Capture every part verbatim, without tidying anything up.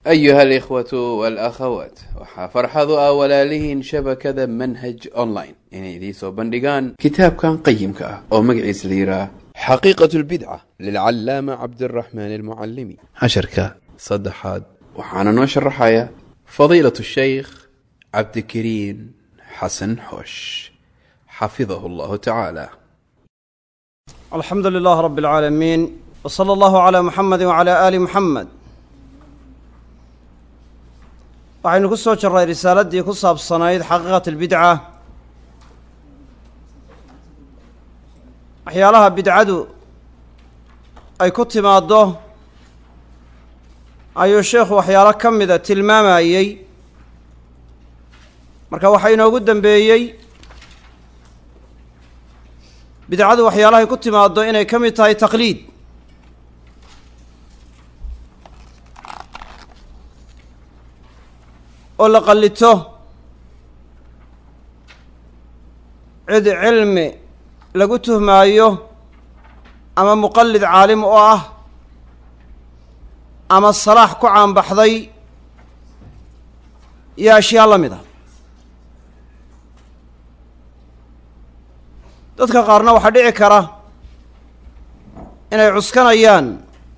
أيها الإخوة والأخوات وحفرحضوا أولالهن شبكة منهج أونلاين يعني دي سو بندقان كتاب كان قيم كأه أو مقعيس ليرة حقيقة البدعة للعلامة عبد الرحمن المعلمي عشركة صدحات وحانا نوش الرحايا فضيلة الشيخ عبد الكريم حسن حوش حفظه الله تعالى. الحمد لله رب العالمين وصلى الله على محمد وعلى آل محمد. waxaynu ku soo jirray risaaladii ku saabsanayd xaqiiqat albidca waxyaalaha bidcadu ay ku timaado ayuu sheekhu waxyaalo ka mida tilmaamayey marka waxaa inoogu dambeeyey bidcadu waxyaalahay ku timaado inay ka mid tahay taqliid oo la qallito cid cilmi lagu tuhmaayo ama muqallid caalim oo ah ama salaax ku caanbaxday iyo ashyaa la mid ah dadka qaarna waxaa dhici kara inay cuskanayaan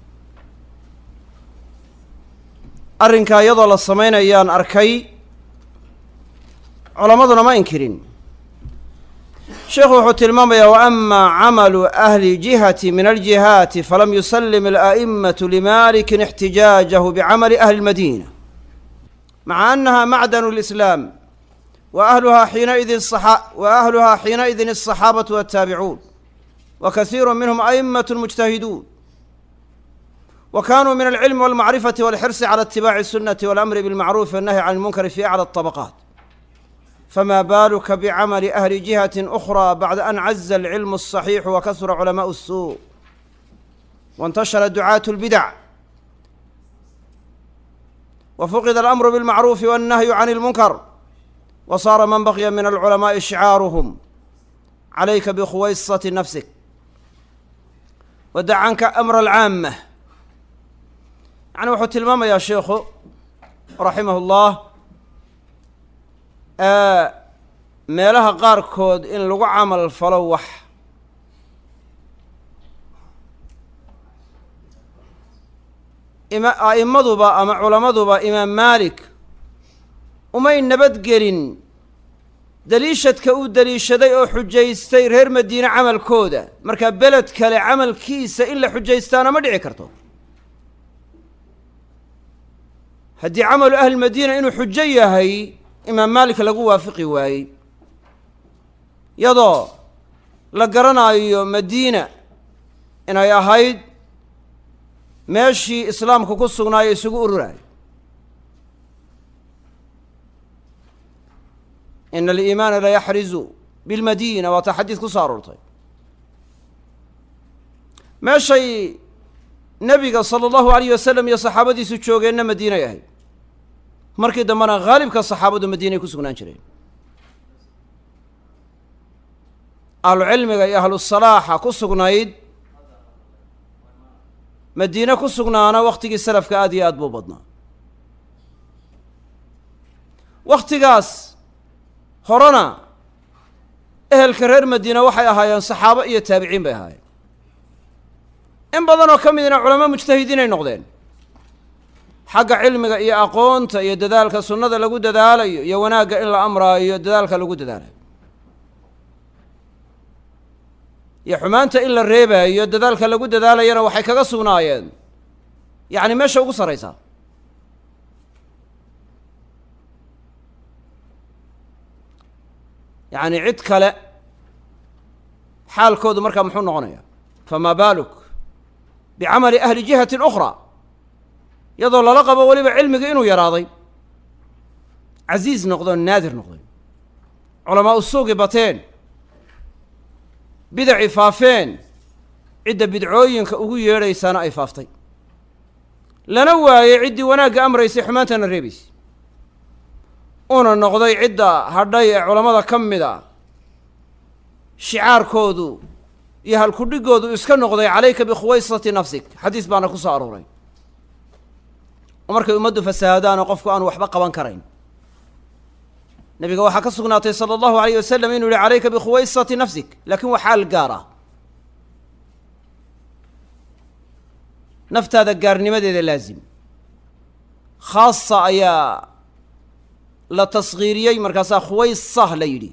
arrinkaa iyadoo la samaynayaan arkay culammaduna ma inkirin sheekhu wuxuu tilmaamayaa wa ama camalu ahli jihati min aljihaati falam yusallim ala'imatu limalikin ixtijaajahu bicamali ahli lmadiina maca annaha macdanu lislaam wa ahluhaa xiinaidin wa ahluhaa xiinaidin alsaxaabatu waltaabicuun wa kasiiru minhum a'immatu mujtahiduun وكانوا من العلم والمعرفة والحرص على اتباع السنة والأمر بالمعروف والنهي عن المنكر في أعلى الطبقات فما بالك بعمل أهل جهة أخرى بعد أن عز العلم الصحيح وكثر علماء السوء وانتشر دعاة البدع وفقد الأمر بالمعروف والنهي عن المنكر وصار من بقي من العلماء شعارهم عليك بخويصة نفسك ودع عنك أمر العامة يعني wuxuu tilmaamayaa sheekhu raximah ullah meelaha qaarkood in lagu camal falo wax ima a'immaduba ama culammaduba imaam maalik umay nabadgelin daliishadka uu daliishaday oo xujaystay reer madiine camalkooda marka beled kale camalkiisa in la xujaystaana ma dhici karto haddii camalu ahli madiina inuu xujo yahay imaam maalik lagu waafiqi waayey iyadoo la garanaayo madiina inay ahayd meeshii islaamku ku sugnaayo isugu ururaayo ina aliimaana la yaxrizu bilmadiina waataa xadiid ku soo aroortay meeshay nebiga sala allahu alayh wasalam iyo saxaabadiisu joogeenna madiinay ahayd markii dambena haalibka saxaabadu madiinay ku sugnaan jireen ahlucilmiga iyo ahlusalaaxa ku sugnayd madiine ku sugnaana wakhtigii salafka aad iyo aad buu badnaa wakhtigaas horena ehelka reer madiina waxay ahaayeen saxaabo iyo taabiciin bay ahaayeen in badan oo ka midna culamo mujtahidiin ay noqdeen xagga cilmiga iyo aqoonta iyo dadaalka sunnada lagu dadaalayo iyo wanaagga in la amraayo dadaalka lagu dadaalayo iyo xumaanta in la reebaayo dadaalka lagu dadaalayana waxay kaga sugnaayeen yacni meesha ugu sarraysaa yacni cid kale xaalkoodu markaa muxuu noqonayaa famaa baaluk bicamali ahli jihatin ukhraa iyadoo lala qabo weliba cilmigii inuu yaraaday casiiz noqdo naadir noqday culamaa u suugi bateen bidaci faafeen cidda bidcooyinka ugu yeedhaysaana ay faaftay lana waayey ciddii wanaagga amraysay xumaantana reebaysay una noqday cidda hadhay ee culammada ka mid a shicaarkoodu iyo halkudhigoodu iska noqday calayka bikhuwaysati nafsik xadiis baana ku soo arooray ومركي أمده فسادان وقفكوا أن وحبا قبان كرين نبي وحا كسقناتي صلى الله عليه وسلم إنه عليك بخويصة نفسك لكن وحال قارة نفت هذا قارني مدى لازم خاصة أيا لا تصغيريي مركزا خويصة ليلي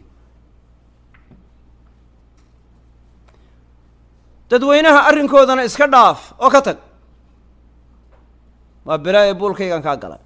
تدوينها أرنكودنا إسكا داف أو كتك وبلاي بول كي كان كاقلا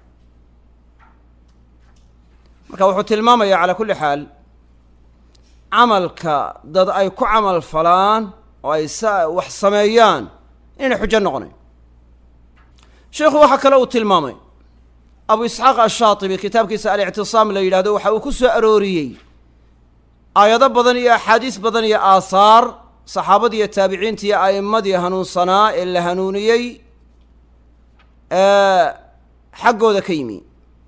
marka wuxuu tilmaamayaa calaa kulli xaal camalka dad ay ku camal falaan oo ay wax sameeyaan inay xujo noqonayn sheekhu waxaa kale uu tilmaamay abu isxaaq ashaatibi kitaabkiisa alictisaam la yidhahdo waxa uu ku soo arooriyey aayado badan iyo axaadiis badan iyo aahaar saxaabadii iyo taabiciintii iyo a'immadii hanuunsanaa ee la hanuuniyey ee xaggooda ka yimi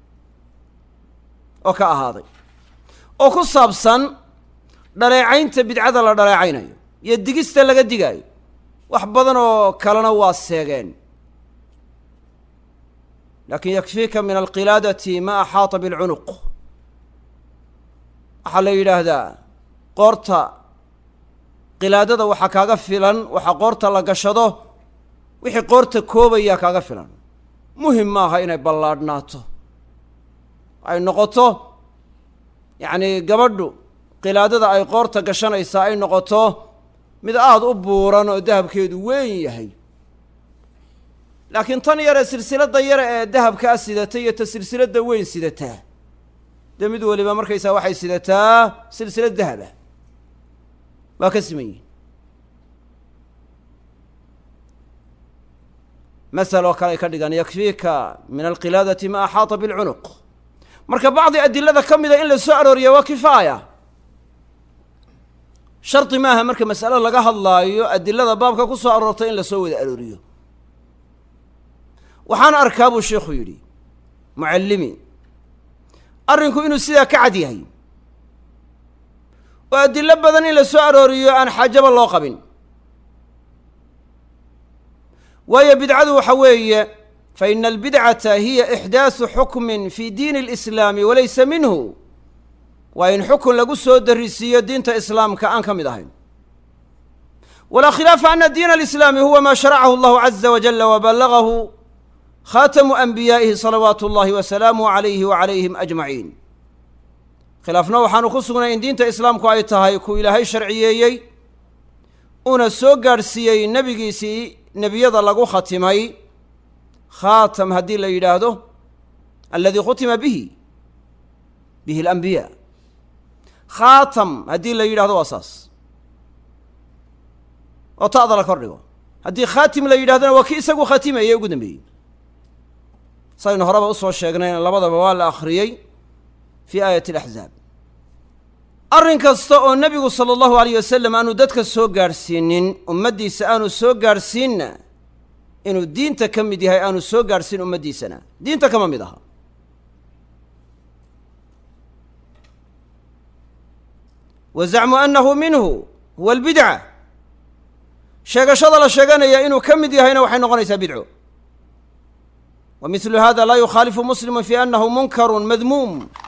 oo ka ahaaday oo ku saabsan dhaleecaynta bidcada la dhaleecaynayo iyo digista laga digaayo wax badan oo kalena waa seegeen laakin yakfiika min alqilaadati ma axaata bilcunuq waxaa la yidhaahdaa qoorta qilaadada waxaa kaaga filan waxaa qoorta la gashado wixii qoorta koobayaa kaaga filan muhim maaha inay ballaadhnaato ay noqoto yacni gabadhu qilaadada ay qoorta gashanaysaa ay noqoto mid aada u buuran oo dahabkeedu weyn yahay laakiin tan yare silsiladda yare ee dahabkaa sidata iyo ta silsiladda weyn sidataa dee mid weliba markaysaa waxay sidataa silsilad dahaba waa ka siman yihin masal oo kale ay ka dhigaan yakfiika min alqilaadati ma axaata bilcunuq marka bacdi adilada ka mida in la soo arooriya waa kifaaya shardi maaha marka mas'alo laga hadlaayo adilada baabka ku soo aroortay in la soo wada arooriyo waxaan arkaa buu sheikhu yidhi mucallimi arrinku inuu sidaa ka cad yahay oo adilo badan in la soo arooriyo aan xaajaba loo qabin waayo bidcadu waxa weeye فإن البدعة هي إحداث حكم في دين الإسلام وليس منه وإن حكم لقصه درسية دين إسلام كأن كمدهين ولا خلاف أن الدين الإسلامي هو ما شرعه الله عز وجل وبلغه خاتم أنبيائه صلوات الله وسلامه عليه وعليهم أجمعين خلافنا وحانو خصونا إن دين إسلام كو أيتهاي كو إلهي شرعيي أنا سوغارسيي نبيسي نبي يضا لقو ختمي خاتم هدي اللي يلاده الذي ختم به به الأنبياء خاتم هدي اللي يلاده أساس وتأذى لكرره هدي خاتم اللي يلاده وكيسه وختمه يقدم به صاير هرب أصوى الشيخين لبضى بوال الآخريي في آية الأحزاب أرنك استوى النبي صلى الله عليه وسلم أنه دتك السوق سنين أمدي سأنو السوق سنين inuu diinta ka mid yahay aanu soo gaadhsiin ummaddiisana diinta kama mid aha wa zacmu annahu minhu huwa albidca sheegashada la sheeganaya inuu ka mid yahayna waxay noqonaysaa bidco wa mithlu hada laa yukhaalifu muslimu fi annahu munkarun madmuum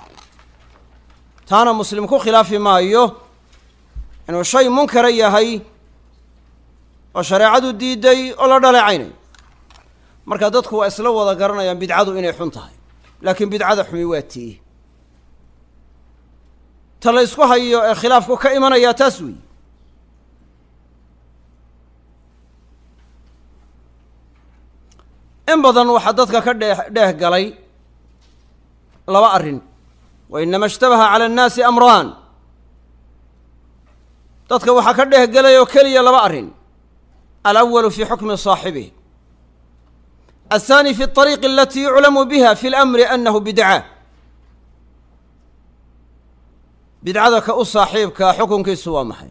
taana muslim ku khilaafi maayo inuu shay munkara yahay oo shareecadu diiday oo la dhaleecaynay marka dadku waa isla wada garanayaan bidcadu inay xun tahay laakiin bidcada xumi waa tii ta la isku hayo ee khilaafku ka imanayaa taas weey in badan waxaa dadka ka dheeh dheeh galay laba arrin wa inama ishtabaha cala annaasi amraan dadka waxaa ka dheeh galay oo keliya laba arrin الأول في حكم صاحبه الثاني في الطريق التي يعلم بها في الأمر أنه بدعة بدعة كأصاحبك حكم كسوى محي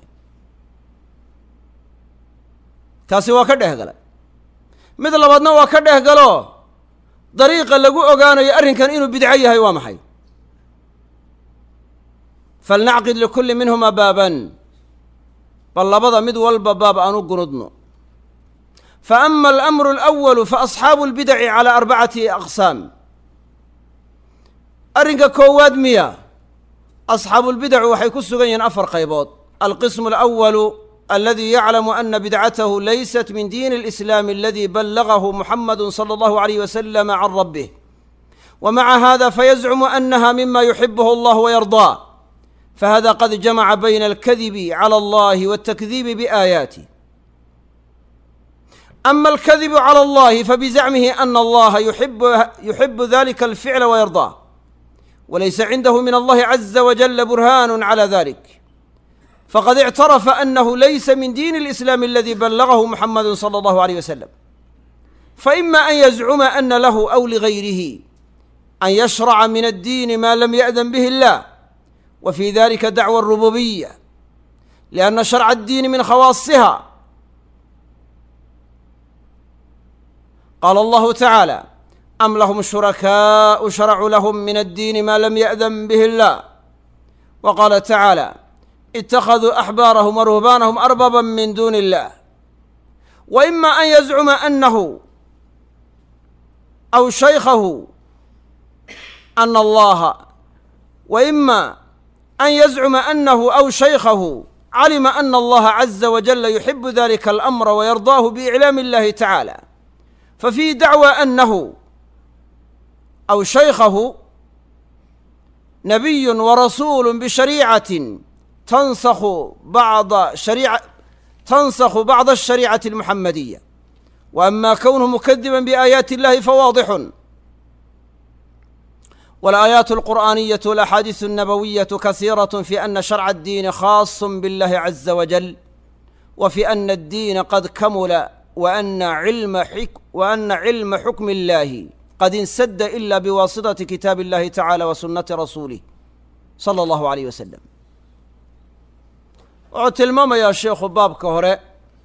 كاسوا كده قال مثل بعضنا وكده قالوا طريقة لقوا أجانا يأرن كان إنه بدعية هي ومحي فلنعقد لكل منهما بابا بل بضا مد والباب أنو قندنا فأما الأمر الأول فأصحاب البدع على أربعة أقسام. أرنك كواد مياه أصحاب البدع waxay ku sugan yihiin afar qaybood. القسم الأول الذي يعلم أن بدعته ليست من دين الإسلام الذي بلغه محمد صلى الله عليه وسلم عن ربه، ومع هذا فيزعم أنها مما يحبه الله ويرضاه، فهذا قد جمع بين الكذب على الله والتكذيب بآياته. أما الكذب على الله فبزعمه أن الله يحب, يحب ذلك الفعل ويرضاه، وليس عنده من الله عز وجل برهان على ذلك، فقد اعترف أنه ليس من دين الإسلام الذي بلغه محمد صلى الله عليه وسلم. فإما أن يزعم أن له أو لغيره أن يشرع من الدين ما لم يأذن به الله، وفي ذلك دعوى الربوبية، لأن شرع الدين من خواصها. قال الله تعالى: أم لهم شركاء شرعوا لهم من الدين ما لم يأذن به الله. وقال تعالى: اتخذوا أحبارهم ورهبانهم أربابا من دون الله. وإما أن يزعم أنه أو شيخه أن الله وإما أن يزعم أنه أو شيخه علم أن الله عز وجل يحب ذلك الأمر ويرضاه بإعلام الله تعالى، ففي دعوى أنه أو شيخه نبي ورسول بشريعة تنسخ بعض شريعة تنسخ بعض الشريعة المحمدية. وأما كونه مكذبا بآيات الله فواضح، والآيات القرآنية والأحاديث النبوية كثيرة في أن شرع الدين خاص بالله عز وجل، وفي أن الدين قد كمل، وأن علم حكم وأن علم حكم الله قد انسد إلا بواسطة كتاب الله تعالى وسنة رسوله صلى الله عليه وسلم. wuxuu tilmaamayaa sheekhu baabka hore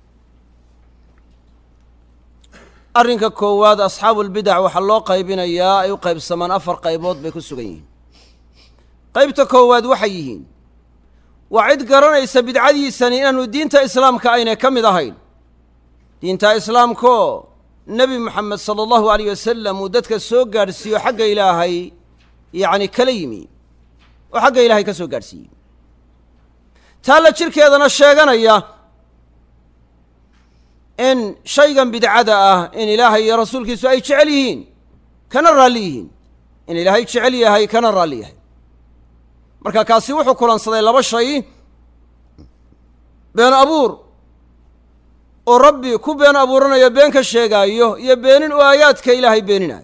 arrinka koowaad asxaabulbidac waxaa loo qaybinayaa ay u qaybsamaan afar qaybood bay ku sugan yihiin. qaybta koowaad waxay yihiin waa cid garanaysa bidcadiisani inaanu diinta islaamka aynay ka mid ahayn. diinta islaamkaoo nebi moxamed sala allahu alayh wasalam uu dadka soo gaadhsiiyo xagga ilaahay yacni kala yimi oo xagga ilaahay ka soo gaadhsiiyey, taa la jirkeedana sheeganaya in shaygan bidcada ah in ilaahay iyo rasuulkiisu ay jecel yihiin kana raalli yihiin, in ilaahay jecel yahay kana raalli yahay. marka kaasi wuxuu kulansaday laba shay: been abuur oo rabbi ku been abuuranayo been ka sheegaayo, iyo beenin oo aayaadka ilaahay beeninayo.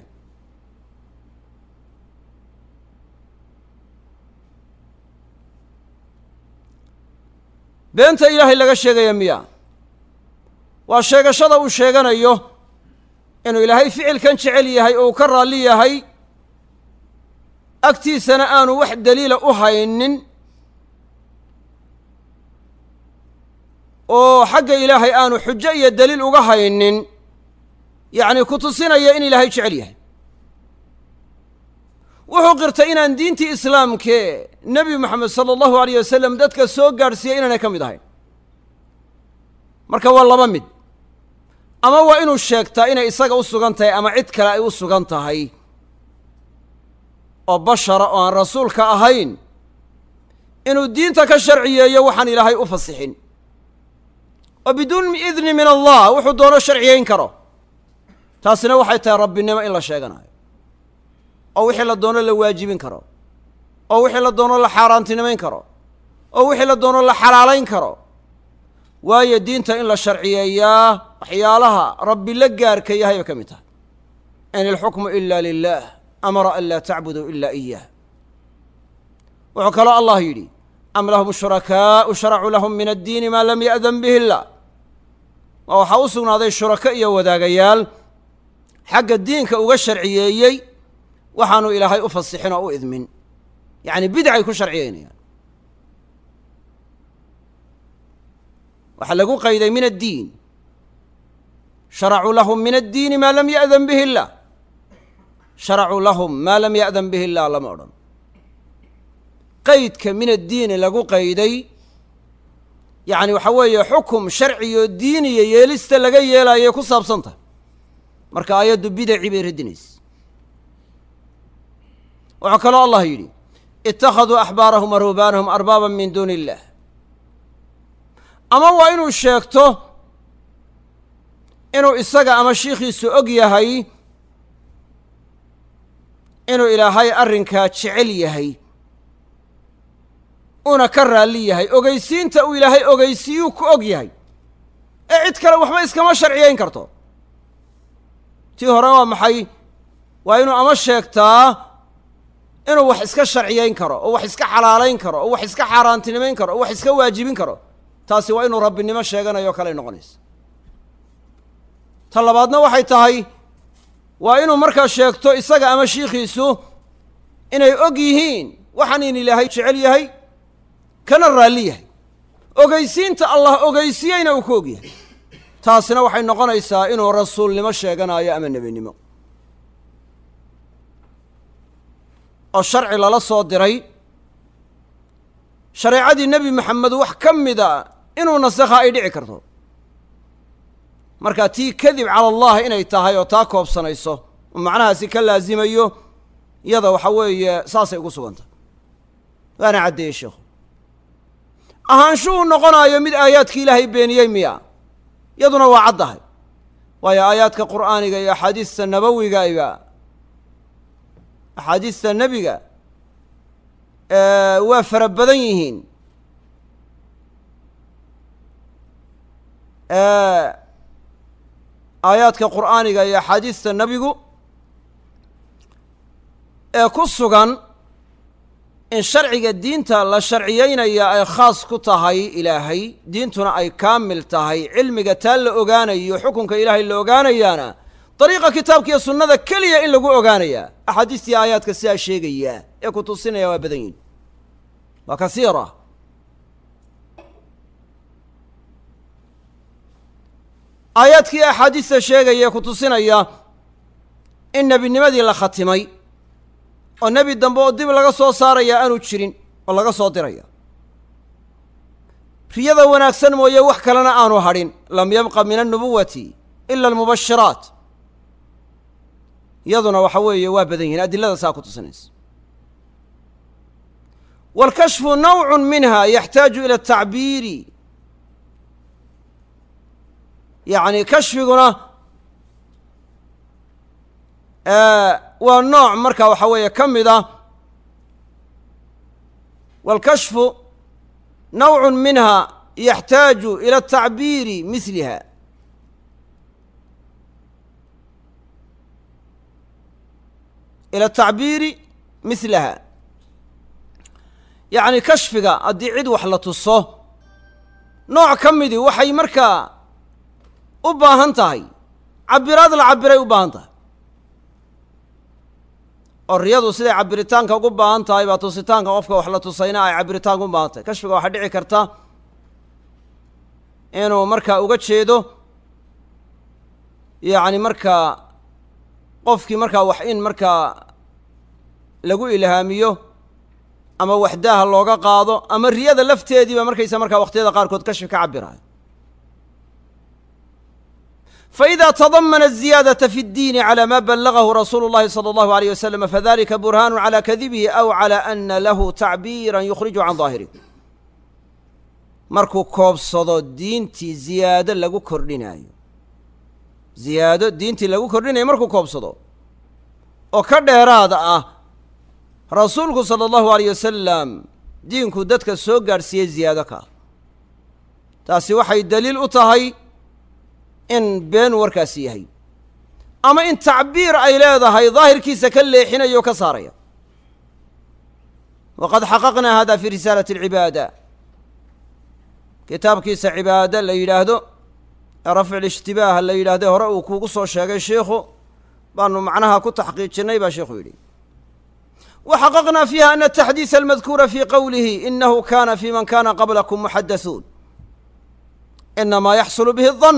beenta ilaahay laga sheegaya miya waa sheegashada uu sheeganayo inuu ilaahay ficilkan jecel yahay oo uu ka raalli yahay, agtiisana aanu wax daliila u haynin oo xagga ilaahay aanu xujo iyo daliil uga haynin, yacni ku tusinaya in ilaahay jecel yahay. wuxuu qirtay inaan diintii islaamkee nebi moxamed sala allahu alayh wasalam dadka soo gaadhsiiyey inaanay ka mid ahayn. marka waa laba mid: ama waa inuu sheegtaa inay isaga u sugan tahay ama cid kale ay u sugan tahay oo bashara oo aan rasuulka ahayn, inuu diinta ka sharciyeeyo waxaan ilaahay u fasixin, oo biduuni idni min allah wuxuu doono sharciyeyn karo. taasina waxay tahay rabbinimo in la sheeganayo, oo wixii la doono la waajibin karo, oo wixii la doono la xaaraantinimayn karo, oo wixii la doono la xalaalayn karo. waayo diinta in la sharciyeeyaa waxyaalaha rabbi la gaarka yahay bay ka mid tahay. in ilxukmu ila lilah amara an laa tacbuduu ila iyah. wuxuu kaloo allah yidhi: am lahum shurakaau sharacuu lahum min addiini maa lam ya'dan bihi illah. waa waxaa u sugnaaday shurako iyo wadaagayaal xagga diinka uga sharciyeeyey waxaanu ilaahay u fasixin oo u idmin, yacni bidcay ku sharciyeynayaan. waxaa lagu qayday min addiin, sharacuu lahum min addiini maa lam ya'dan bihi illah. sharacuu lahum maa lam ya'dan bihi illah lama odhan. qaydka min addiini lagu qayday yacni waxa weeye xukum sharciyo diiniya yeelista laga yeelaayay ku saabsan tahay marka aayaddu bidaci bay radinaysa waxaa kaloo allah yidhi ittakhaduu axbaarahum wa ruhbaanahum arbaaban min duuni illah ama waa inuu sheegto inuu isaga ama shiikhiisu og yahay inuu ilaahay arrinkaa jecel yahay una ka raalli yahay ogeysiinta uu ilaahay ogeysiiyuu ku og yahay ee cid kale waxba iskama sharciyayn karto tii hore waa maxay waa inuu ama sheegtaa inuu wax iska sharciyayn karo oo wax iska xalaalayn karo oo wax iska xaaraantinimayn karo oo wax iska waajibin karo taasi waa inuu rabbinimo sheeganayo kaley noqonaysa ta labaadna waxay tahay waa inuu markaa sheegto isaga ama shiikhiisu inay og yihiin waxaan in ilaahay jecel yahay kana raalli yahay ogeysiinta allah ogeysiyeyna uu ku og yahay taasina waxay noqonaysaa inuu rasuulnimo sheeganayo ama nebinimo oo sharci lala soo diray shareecadii nebi maxamed wax ka mida inuu nasakha ay dhici karto markaa tii kadib cala allah inay tahay oo taa koobsanayso oo macnahaasi ka laasimayo iyada waxa weeye saasay ugu sugantah waana caddeeyey sheekhu ahaanshuhu noqonaayo mid aayaadkii ilaahay beeniyey miya iyaduna waa caddahay waayo aayaadka qur'aaniga iyo axaadiista nabawigayba axaadiista nebiga waa fara badan yihiin aayaadka qur'aaniga iyo axaadiista nebigu ee ku sugan in sharciga diinta la sharciyeynaya ay khaas ku tahay ilaahay diintuna ay kaamil tahay cilmiga taa la ogaanayo xukunka ilaahay la ogaanayaana dariiqa kitaabka iyo sunnada keliya in lagu ogaanayaa axaadiistii aayaadka sidaa sheegaya ee ku tusinaya waa badan yihin waa kasiira aayaadkii axaadiista sheegaya ee ku tusinaya in nebinimadii la khatimay oo nebi dambe oo dib laga soo saaraya aanu jirin oo laga soo diraya riyada wanaagsan mooye wax kalena aanu hadhin lam yabqa min annubuwati ila almubashiraat iyaduna waxa weeye waa badan yihin adilada saa ku tusinaysa waalkashfu nawcun minha yaxtaaju ila atacbiiri yacni kashfiguna waa nooc marka waxa weeye ka mid ah waalkashfu nawcun minha yaxtaaju ila atacbiiri misliha ila atacbiiri mislaha yacni kashfiga haddii cid wax la tuso nooc ka midii waxay markaa u baahan tahay cabiraad la cabiray u baahan tahay oo riyadu siday cabiritaanka ugu baahan tahay baa tusitaanka qofka wax la tusayna ay cabiritaanka u baahan tahay kashfiga waxaa dhici karta inuu markaa uga jeedo yacni markaa qofkii markaa wax in markaa lagu ilhaamiyo ama waxdaaha looga qaado ama riyada lafteediiba markaysa markaa waqtiyada qaarkood kashfi ka cabirayo فإذا تضمن الزيادة في الدين على ما بلغه رسول الله صلى الله عليه وسلم فذلك برهان على كذبه أو على أن له تعبيرا يخرج عن ظاهره markuu koobsado diintii ziyaado lagu kordhinayo ziyaado diintii lagu kordhinayo markuu koobsado oo ka dheeraada ah rasuulku salى الlahu عalيه wasalam diinku dadka soo gaadhsiiyey ziyaado ka taasi waxay daliil u tahay in been warkaasi yahay ama in tacbiir ay leedahay daahirkiisa ka leexinayo o ka saaraya waqad xaqaqnaa hada fi risaalati اlcibaada kitaabkiisa cibaada la yidhaahdo ee rafci اlishtibaah la yidhaahde hore uu kuugu soo sheegay sheikhu baanu macnaha ku taxqiijinay baa sheikhu yidhi وxaqaqnaa fiiha ana التaxdiiث almadkuura fii qowlihi inahu kana fi man kana qablakum muxadaثuun inama yaxsul bihi الظن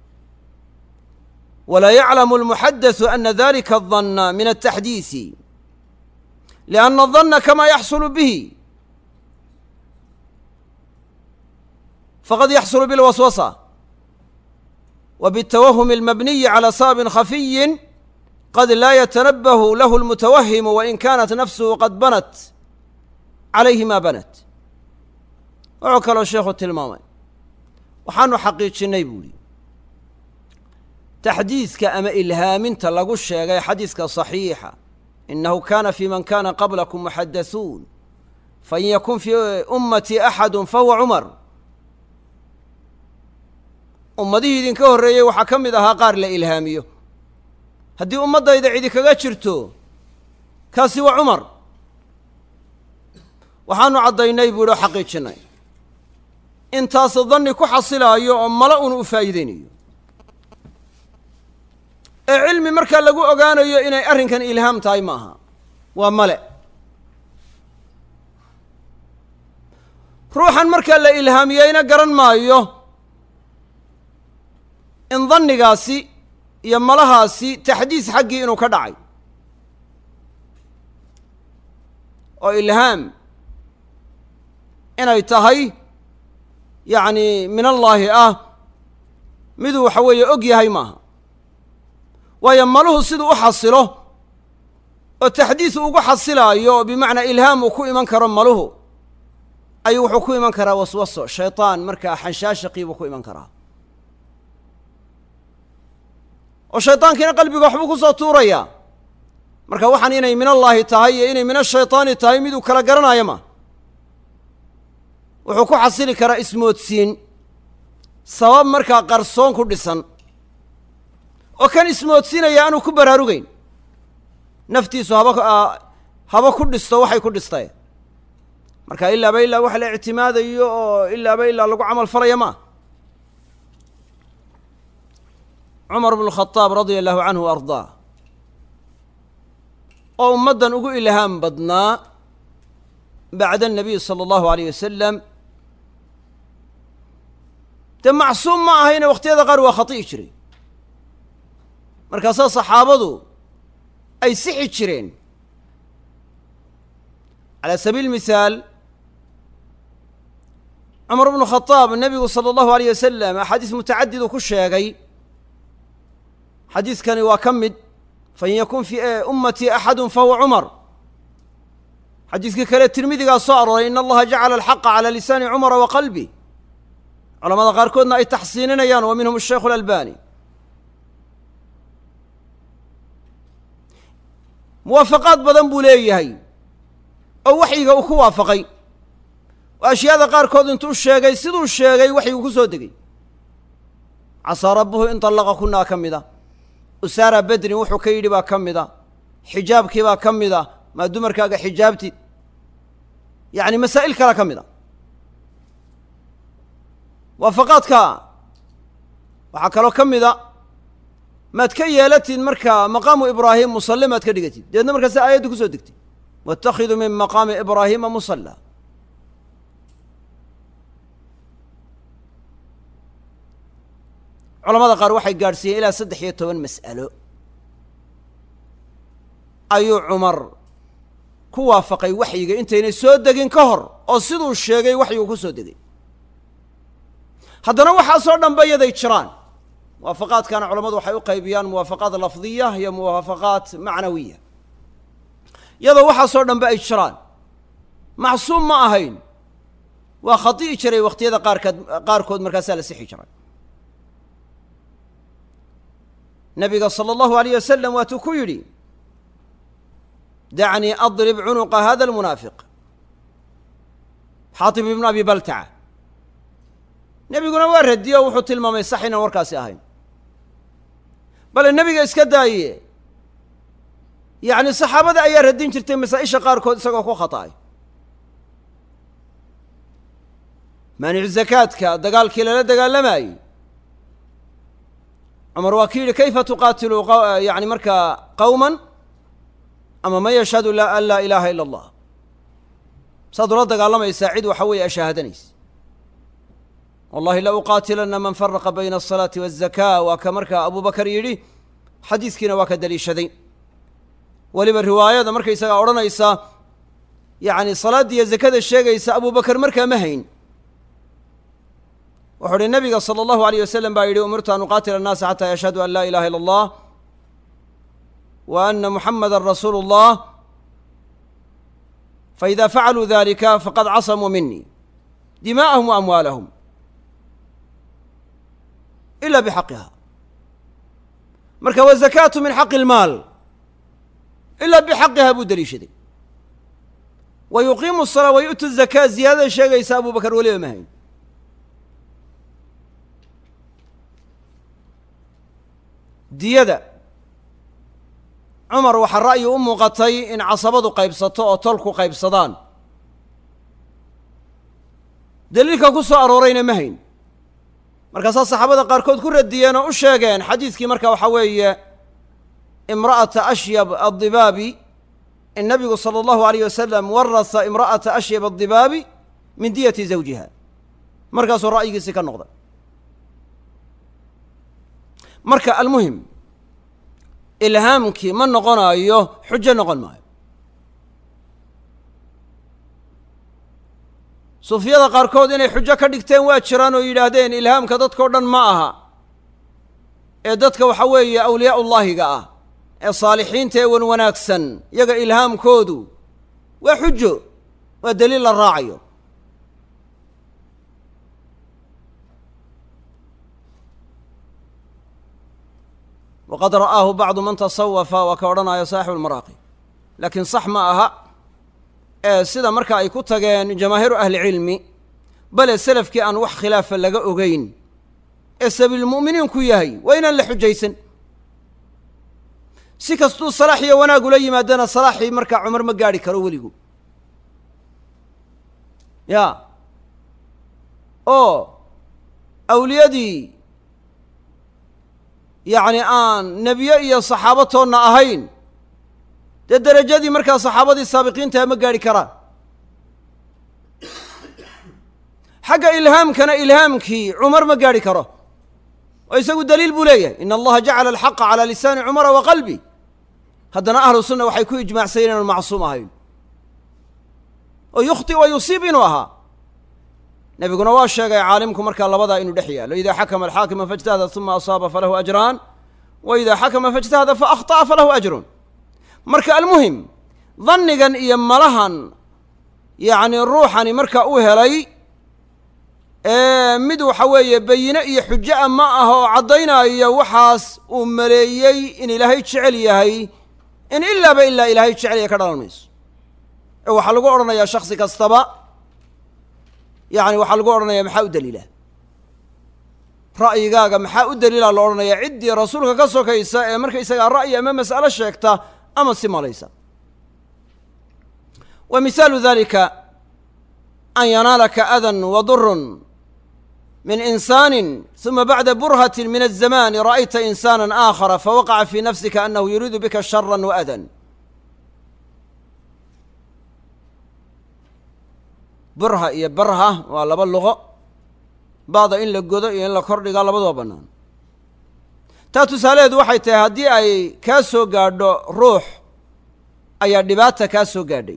ولا يعلم المحدث أن ذلك الظن من التحديث لأن الظن كما يحصل به faqad yaxsulu bilwaswasa wa bitawahumi almabniyi calى sababin khafiyin qad laa yatanabahu lahu almutawahimu wain kaanat nafsuhu qad banat calayhi ma banat. wuxuu kaloo sheekhu tilmaamay waxaanu xaqiijinnay buu ihi taxdiiska ama ilhaaminta lagu sheegay xadiiska صaxiixa inahu kana fi man kana qablakum muxadasuun fain yakun fii ummatii axadu fahuwa cumar. ummadihii idinka horreeyey waxaa ka mid ahaa qaar la ilhaamiyo, haddii ummaddayda cidi kaga jirto kaasi waa cumar. waxaanu caddaynay buu ihi oo xaqiijinnay intaas danni ku xasilaayo oo mala un u faa'iideynayo ee cilmi markaa lagu ogaanayo inay arrinkan ilhaam tahay ma aha, waa male. ruuxan markaa la ilhaamiyeyna garan maayo in dannigaasi iyo malahaasi taxdiis xaggii inuu ka dhacay oo ilhaam inay tahay yacni min allaahi ah miduu waxa weeye og yahay maaha. waayo maluhu siduu u xasilo oo taxdiis ugu xasilaayo oo bimacnaa ilhaam uu ku iman karo maluhu ayuu wuxuu ku iman karaa waswaso shaytaan markaa xanshaashaqii buu ku iman karaa oo shaydaankiina qalbiga waxbuu ku soo tuurayaa. marka waxaan inay min allaahi tahay iyo inay min ashaytaani tahay miduu kala garanaayo ma wuxuu ku xasili karaa ismoodsiin sabab markaa qarsoon ku dhisan oo kan ismoodsiinaya aanu ku baraarugeyn naftiisu haba haba ku dhisto waxay ku dhistay. marka ilaaba ilaa wax la ictimaadayo oo ilaaba ilaa lagu camal falaya ma. cumar bnu khadaab radia allahu canhu ardaa oo ummaddan ugu ilhaam badnaa bacda annabiy sala allahu alayh wasalam dee macsuum ma ahayne wakhtiyada qaar waa khati'i jiray. markaasaa saxaabadu ay sixi jireen. calaa sabiil mithaal cumar bnu khadaab nebigu sala allahu alayh wasalam axaadiis mutacadidu ku sheegay, xadiiskani waa ka mid fain yakun fii ummatii axadu fahuwa cumar. xadiiskii kale tirmidigaa soo arooray in allaha jacala alxaqa calى lisaani cumara wa qalbi. culamada qaarkoodna ay taxsiininayaan wa minhum asheikhu alalbani. muwaafaqaad badan buu leeyahay oo waxyiga uu ku waafaqay oo ashyaada qaarkood intuu sheegay siduu sheegay waxyigu ku soo degay. casaa rabbuhu in طallaqa kunaa ka mid a, usaara bedrin wuxuu ka yidhi baa ka mid a, xijaabkii baa ka mid a, maa dumarkaaga xijaabtid, yacni masaa'il kale ka mid a. waafaqaadka waxaa kaloo ka mid a maad ka yeelatid markaa maqaamu ibraahim musalle maad ka dhigatid, deedna markaasa aayaddu ku soo degtay waاtakhiduu min maqaami ibraahiima musalla. culamada qaar waxay gaadhsiiyeen ilaa saddex iyo toban mas'alo ayuu cumar ku waafaqay waxyiga intaynay soo degin ka hor oo siduu sheegay waxyigu ku soo degay. haddana waxaasoo dhanba iyaday jiraan. muwaafaqaadkana culamadu waxay u qaybiyaan muwaafaqaad lafdiya iyo muwaafaqaad macnawiya. iyadoo waxaasoo dhanba ay jiraan macsuum ma ahayn, waa khati'i jiray wakhtiyada qaarkood qaarkood markaasaa la sixi jiray. nabiga sala allahu alayh wasalam waatuu ku yidhi dacnii adrib cunuqa hada almunaafiq xaatib ibnu abi baltaca. nebiguna waa radiye oo wuxuu tilmaamay sax inaan warkaasi ahayn, bale nebiga iska daaye yacni saxaabada ayaa radin jirtay masaa-isha qaarkood isagoo ku khata'ay. maanicu zakaadka dagaalkii lala dagaalamayey cumar waa ki yidhi kayfa tuqaatilu yani markaa qawman ama man yashhadu an laa ilaaha ila allah, saad ula dagaalamaysaa cid waxa weeye ashaahadanaysa. wallahi la uqaatilana man faraqa bayna asalaati waazaka, waa ka markaa abu bakar yidhi, xadiiskiina waa ka daliishaday. weliba riwaayada markaysagaa odhanaysa yacni salaaddii iyo zakada sheegaysa abu bakar markaa ma hayn وحول النبي صلى الله عليه وسلم بايدي أمرت أن أقاتل الناس حتى يشهدوا أن لا إله إلا الله وأن محمد رسول الله فإذا فعلوا ذلك فقد عصموا مني دماءهم وأموالهم إلا بحقها. مركا والزكاة من حق المال إلا بحقها أبو دليشدي. ويقيم الصلاة ويؤتي الزكاة زيادة شيء يسا أبو بكر ولي مهين. ديادة عمر وحا رأي أم قطي إن عصبته قيبسطه أو تلقوا قيبصدان دليلك كسو أرورين مهين. markaas saxaabada qaarkood ku radiyeen oo u sheegeen xadiiskii markaa waxa weeye imra'ata ashyab ad-dibabi in nabigu sallallahu alayhi wasallam warasa imra'ata ashyab ad-dibabi min diyati zawjiha markaas ra'yigiisa ka noqday. marka almuhim ilhaamki ma noqonayo xujo noqon maayo. sufiyada qaarkood inay xujo ka dhigteen waa jiraan oo yidhaahdeen ilhaamka dadkao dhan ma aha ee dadka waxa weeye awliyaa ullaahiga ah ee saalixiinta ee wan wanaagsan yaga ilhaamkoodu waa xujo waa daliil la raacayo. waqad ra'aahu bacdu man tasawafa waa ka odhanaya saaxibu lmaraaqi laakiin sax ma aha ee sida marka ay ku tageen jamaahiiru ahli cilmi bale salafkii aan wax khilaafa laga ogeyn ee sabiilmu'miniin ku yahay waa inaan la xujaysan. si kastuu salaax iyo wanaag ula yimaadana salaaxii markaa cumar ma gaadhi karo weligu ya oo awliyadii yacni aan nebiye iyo saxaabo toonna ahayn dee derajadii markaa saxaabadii saabiqiintaha ma gaadhi karaan. xagga ilhaamkana ilhaamkii cumar ma gaadhi karo oo isagu daliil buu leeyahay ina allaha jacala alxaqa calaa lisaani cumara wa qalbi. haddana ahlu sunna waxay ku ijmaacsan inaanu macsuum ahayn oo yukhti wa yusiib inuu ahaa. nebiguna waa sheegay caalimku markaa labadaa inuu dhex yaalo idaa xakama alxaakima faijtahada uma asaaba falahu ajraan wa idaa xakama faijtahada faahطa'a falahu ajrun. marka almuhim dannigan iyo malahan yacni ruuxani marka uu helay ee mid waxa weeye bayine iyo xujo-a ma ah oo caddaynaayo waxaas uu maleeyey in ilaahay jecel yahay in ilaaba ilaa ilaahay jecel yahay ka dhalan mayso ee waxaa lagu odhanayaa shaksi kastaba yacni waxaa lagu odhanayaa maxaa u daliila ra'yigaaga maxaa u daliila la odhanayaa ciddii rasuulka ka sokaysa ee markaysagaa ra'yi ama mas'alo sheegta ama si malaysa. wa misaalu dalika an yanaalaka adan wa durun min insaanin uma bacda burhatin min الzamani ra'ayta insaanan aakhara fawaqaca fii nafsika anahu yuriidu bika shara wa adan. burha iyo barha waa laba luqo ba'da in la godo iyo in la kordhigaa labadoo bannaan. taa tusaalaheedu waxay tahay haddii ay kaa soo gaadho ruux ayaa dhibaata kaa soo gaadhay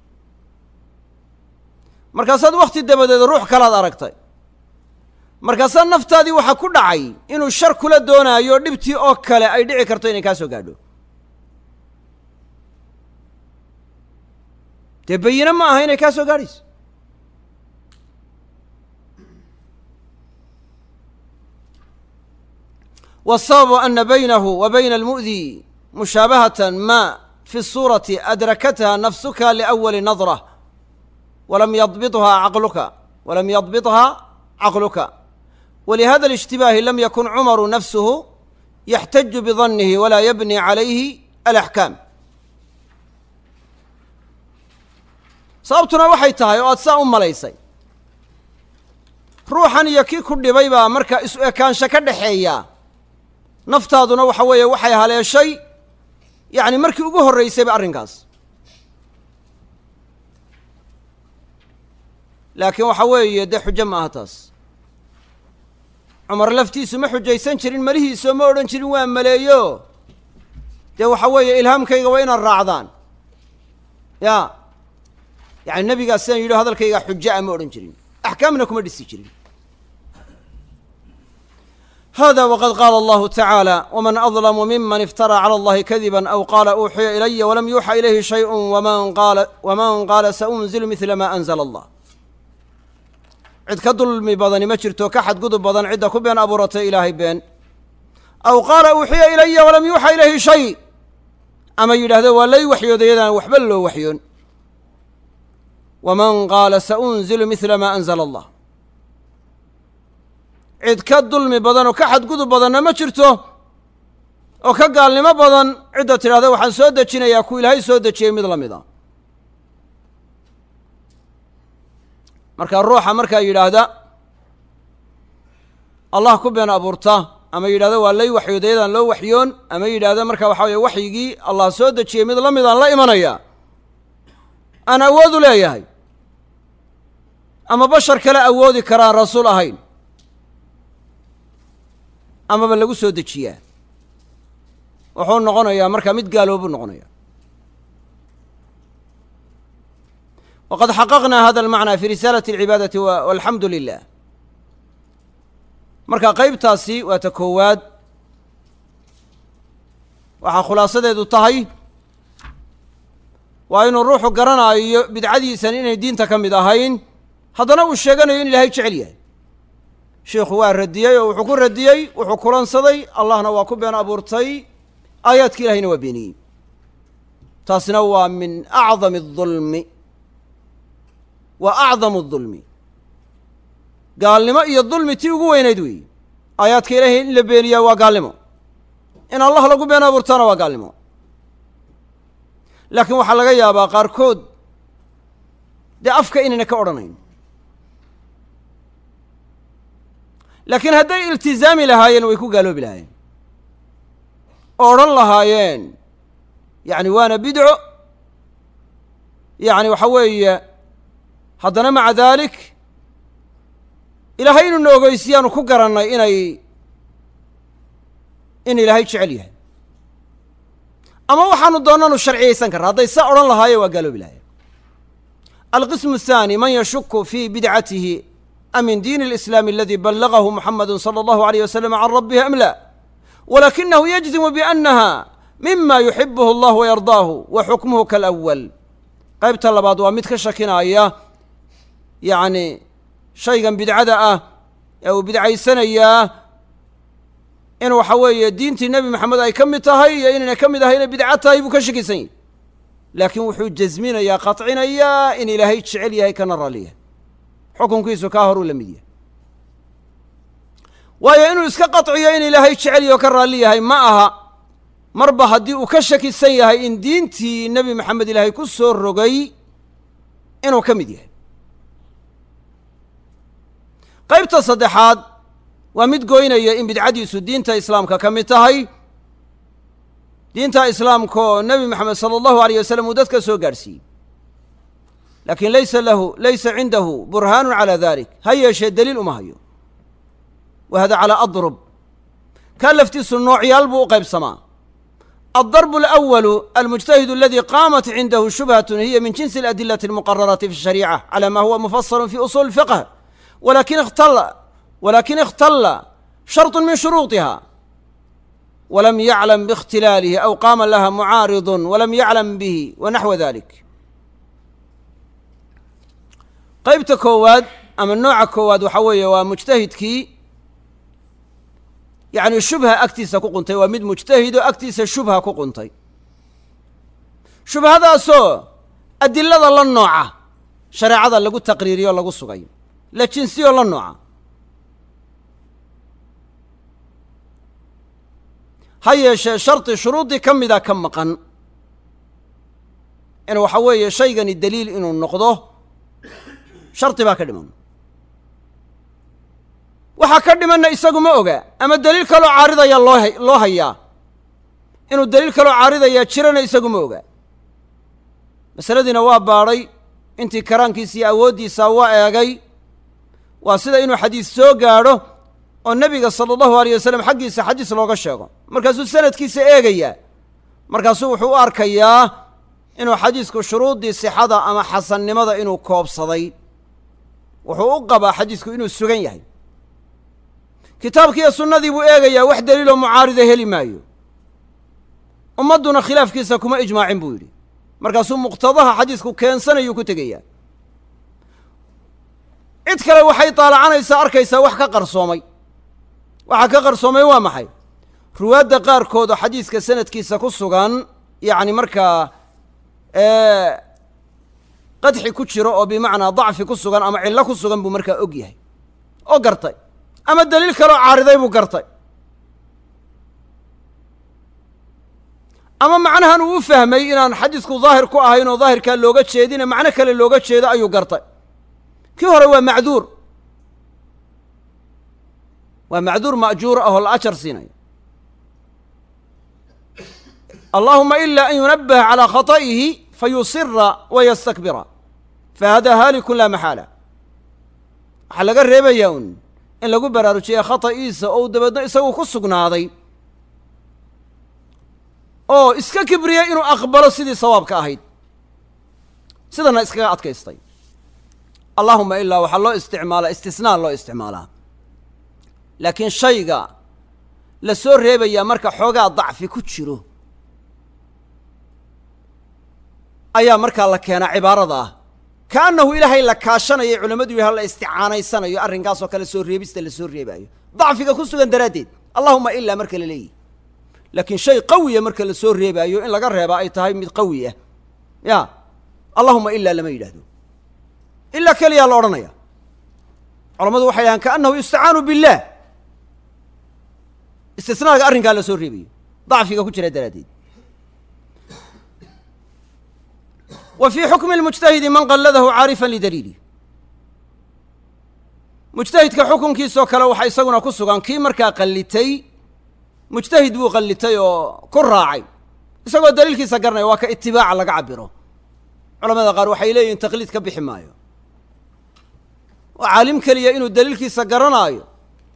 markaasaad wakhti dabadeed ruux kalaad aragtay markaasaa naftaadii waxaa ku dhacay inuu shar kula doonaayo dhibtii oo kale ay dhici karto inay kaa soo gaadho. dee bayine ma aha inay kaa soo gaadhayso. والصواب أن بينه وبين المؤذي مشابهة ما في الصورة أدركتها نفسك لأول نظرة ولم يضبطها عقلك ولم يضبطها عقلك ولهذا الاشتباه لم يكن عمر نفسه يحتج بظنه ولا يبني عليه الأحكام. sababtuna waxay tahay oo aad saa u malaysay ruuxan iyo kii ku dhibay baa marka isu ekaansho ka dhaxeeya naftaaduna waxa weeye waxay haleeshay yacni markii ugu horraysayba arrinkaas laakiin waxa weeye dee xujo ma aha taas. cumar laftiisu ma xujaysan jirin malihiisoo ma odhan jirin waa maleeyo dee waxa weeye ilhaamkayga waa inaad raacdaan ya yacni nebigaas sidaan yidhi hadalkayga xujo a ma odhan jirin axkaamna kuma dhisi jirin هذا وقد قال الله تعالى ومن أظلم ممن افترى على الله كذبا أو قال أوحي إلي ولم يوحى إليه شيء ومن قال, ومن قال سأنزل مثل ما أنزل الله cid ka dulmi badani ma jirto ka xadgudub badan cidda ku been abuuratay ilaahay been aw qaala uuxiya ilaya walam yuuxa ilayhi shay ama yidhaahdo waa lay waxyooday yadaan waxba loo waxyoon waman qaala saunzilu midla maa anzala allah cid ka dulmi badan oo ka xadgudub badanna ma jirto oo ka gaalnimo badan cidda tidhahda waxaan soo dejinayaa ku ilaahay soo dejiyey mid la mid a markaa ruuxa markaa yidhaahda allah ku been abuurta ama yidhahda waa lay waxyoodayadaan loo waxyoon ama yidhaahda markaa waxaa weye waxyigii allah soo dejiyey mid la midaan la imanaya aan awoodu leeyahay ama bashar kale awoodi karaan rasuul ahayn amaba lagu soo dejiyaa wuxuu noqonayaa markaa mid gaaloobuu noqonaya waqad xaqaqnaa hada almacnaa fi risaalati alcibaadati walxamdu lilah marka qaybtaasi waa ta koowaad waxaa khulaasadeedu tahay waa inuu ruuxu garanaayo bidcadiisan inay diinta ka mid ahayn haddana uu sheeganayo in ilaahay jecel yahay sheikhu waa radiyey oo wuxuu ku radiyey wuxuu kulansaday allahna waa ku been abuurtay aayaadka ilahayna waa beeniyey taasina waa min acdami adulmi waa acdamu adulmi gaalnimo iyo dulmi tii ugu weynayd weeye aayaadka ilaahay in la beeniyaa waa gaalnimo in allah lagu been abuurtana waa gaalnimo laakiin waxaa laga yaabaa qaarkood dee afka inayna ka odhanayn laakiin hadday iltizaami lahaayeen way ku gaaloobi lahaayeen oo odhan lahaayeen yacni waana bidco yacni waxa weeye haddana maca daalik ilaahay inuu na ogeysiyaanu ku garannay inay in ilaahay jecel yahay ama waxaanu doonnanu sharciyaysan karra hadday saa odhan lahaayeen waa gaaloobi lahaayeen alqismu الثaanي man yashuku fii bidcatihi am min diin اlislaam aladi ballagahu muxamadu salى اllahu عalيyh wasalam can rabbihi am la walakinahu yajzimu biأnnaha mima yuxibuhu allah wayardaahu wa xukmuhu kalأwal qaybta labaad waa mid ka shakinaaya yacni shaygan bidcada ah ee uu bidcaysanayaa in waxa weeye diintii nebi maxamed ay ka mid tahay iyo inaynay ka mid ahay inay bidco tahay buu ka shakisan yahy laakiin wuxuu jasminayaa qatcinayaa in ilaahay jecel yahay kana raalliyahay xukunkiisu kaa horuu la mid yahay waayo inuu iska qaطciyo in ilaahay jecel yaho ka raalli yahay ma aha marba haddii uu ka shakisan yahay in diintii nebi maxamed ilaahay ku soo rogay inuu ka mid yahay qaybta saddexaad waa mid goynaya in bidcadiisu diinta islaamka ka mid tahay diinta islaamka oo nebi maxamed sala allahu alayh wasalam uu dadka soo gaadhsiiyey laakiin laysa lahu laysa cindahu burhaanu calaa dalik ha yeeshee deliil uma hayo wa hada calaa adrub kaa laftiisu noocyaal buu u qaybsamaa الضرب الأول المجتهد الذي قامت عنده شبهة هي من جنس الأدلة المقررة في الشريعة على ما هو مفصل في أصول الفقه ولكن اختل ولكن اختل شرط من شروطها ولم يعلم باختلاله أو قام لها معارض ولم يعلم به ونحو ذلك qaybta koowaad ama nooca koowaad waxa weeye waa mujtahidkii yacni shubha agtiisa ku quntay waa mid mujtahido agtiisa shubha ku quntay shubhadaasoo adilada la nooca shareecada lagu taqriiriyo o lagu sugay la jinsiyo la nooca ha yeeshee shardi shuruuddii ka mida ka maqan in waxa weeye shaygani daliil inuu noqdo shardi baa ka dhiman waxaa ka dhimanna isagu ma oga ama daliil kaloo caaridaya loo loo hayaa inuu daliil kaloo caaridayaa jirana isagu ma oga masaladiina waa baadhay intii karaankiisa iyo awooddiisa waa eegay waa sida inuu xadiis soo gaadho oo nebiga sala allahu alayh wasalam xaggiisa xadiis looga sheego markaasuu sanadkiisa eegayaa markaasuu wuxuu u arkayaa inuu xadiisku shuruuddii sixada ama xasannimada inuu koobsaday wuxuu u qabaa xadiisku inuu sugan yahay kitaabkiiyo sunnadii buu eegayaa wax daliiloo mucaarida heli maayo ummadduna khilaafkiisa kuma ijmaacin buu yidhi markaasuu muqtadaha xadiisku keensanayuu ku tegayaa cid kale waxay daalacanaysaa arkaysaa wax ka qarsoomay waxa ka qarsoomay waa maxay ruwaadda qaarkood oo xadiiska sanadkiisa ku sugan yacni markaa qadxi ku jiro oo bimacnaa dacfi ku sugan ama cillo ku sugan buu markaa og yahay oo gartay ama daliil kaloo caariday buu gartay ama macnahan uu u fahmay inaan xadiisku daahir ku ahayn oo daahirkaa looga jeedine macno kale looga jeedo ayuu gartay kii hore waa macduur waa macduur ma'juur ah oo la ajar siinayo allahuma ila an yunabbaha calaa khata'ihi fayusira wayastakbira fahada haalikun laa maxaala waxaa laga reebayaa un in lagu baraarujiya khata'iisa oo u dabeedno isagu ku sugnaaday oo iska kibriya inuu aqbalo sidii sawaabka ahayd sidana iskaga adkaystay allahuma ilaa waxaa loo isticmaalaa istisnaa loo isticmaalaa laakiin shayga la soo reebayaa marka xoogaa dacfi ku jiro ayaa markaa la keenaa cibaarada ah kaannahu ilaahay la kaashanayay culammadu yaha la isticaanaysanayo arrinkaasoo kale soo reebista la soo reebaayo dacfiga ku sugan daraaddeed allahuma ilaa marka la leeyihi laakiin shay qawiya marka la soo reebaayo in laga reebaa ay tahay mid qawi ah ya allahuma ilaa lama yidhaahdo ilaa keliyaa la odhanaya culammadu waxay dhahaan kaannahu yustacaanu billaah istisnaaga arrinkaa la soo reebayo dacfiga ku jira daraaddeed wa fii xukmi lmujtahidi man qalladahu caarifan lidaliilih mujtahidka xukunkiisoo kale waxaa isaguna ku sugan kii markaa qallitay mujtahid buu qallitay oo ku raacay isagoo daliilkiisa garanaya waa ka itibaaca laga cabiro culamada qaar waxay leeyihin taqliid ka bixi maayo oo caalim keliya inuu daliilkiisa garanaayo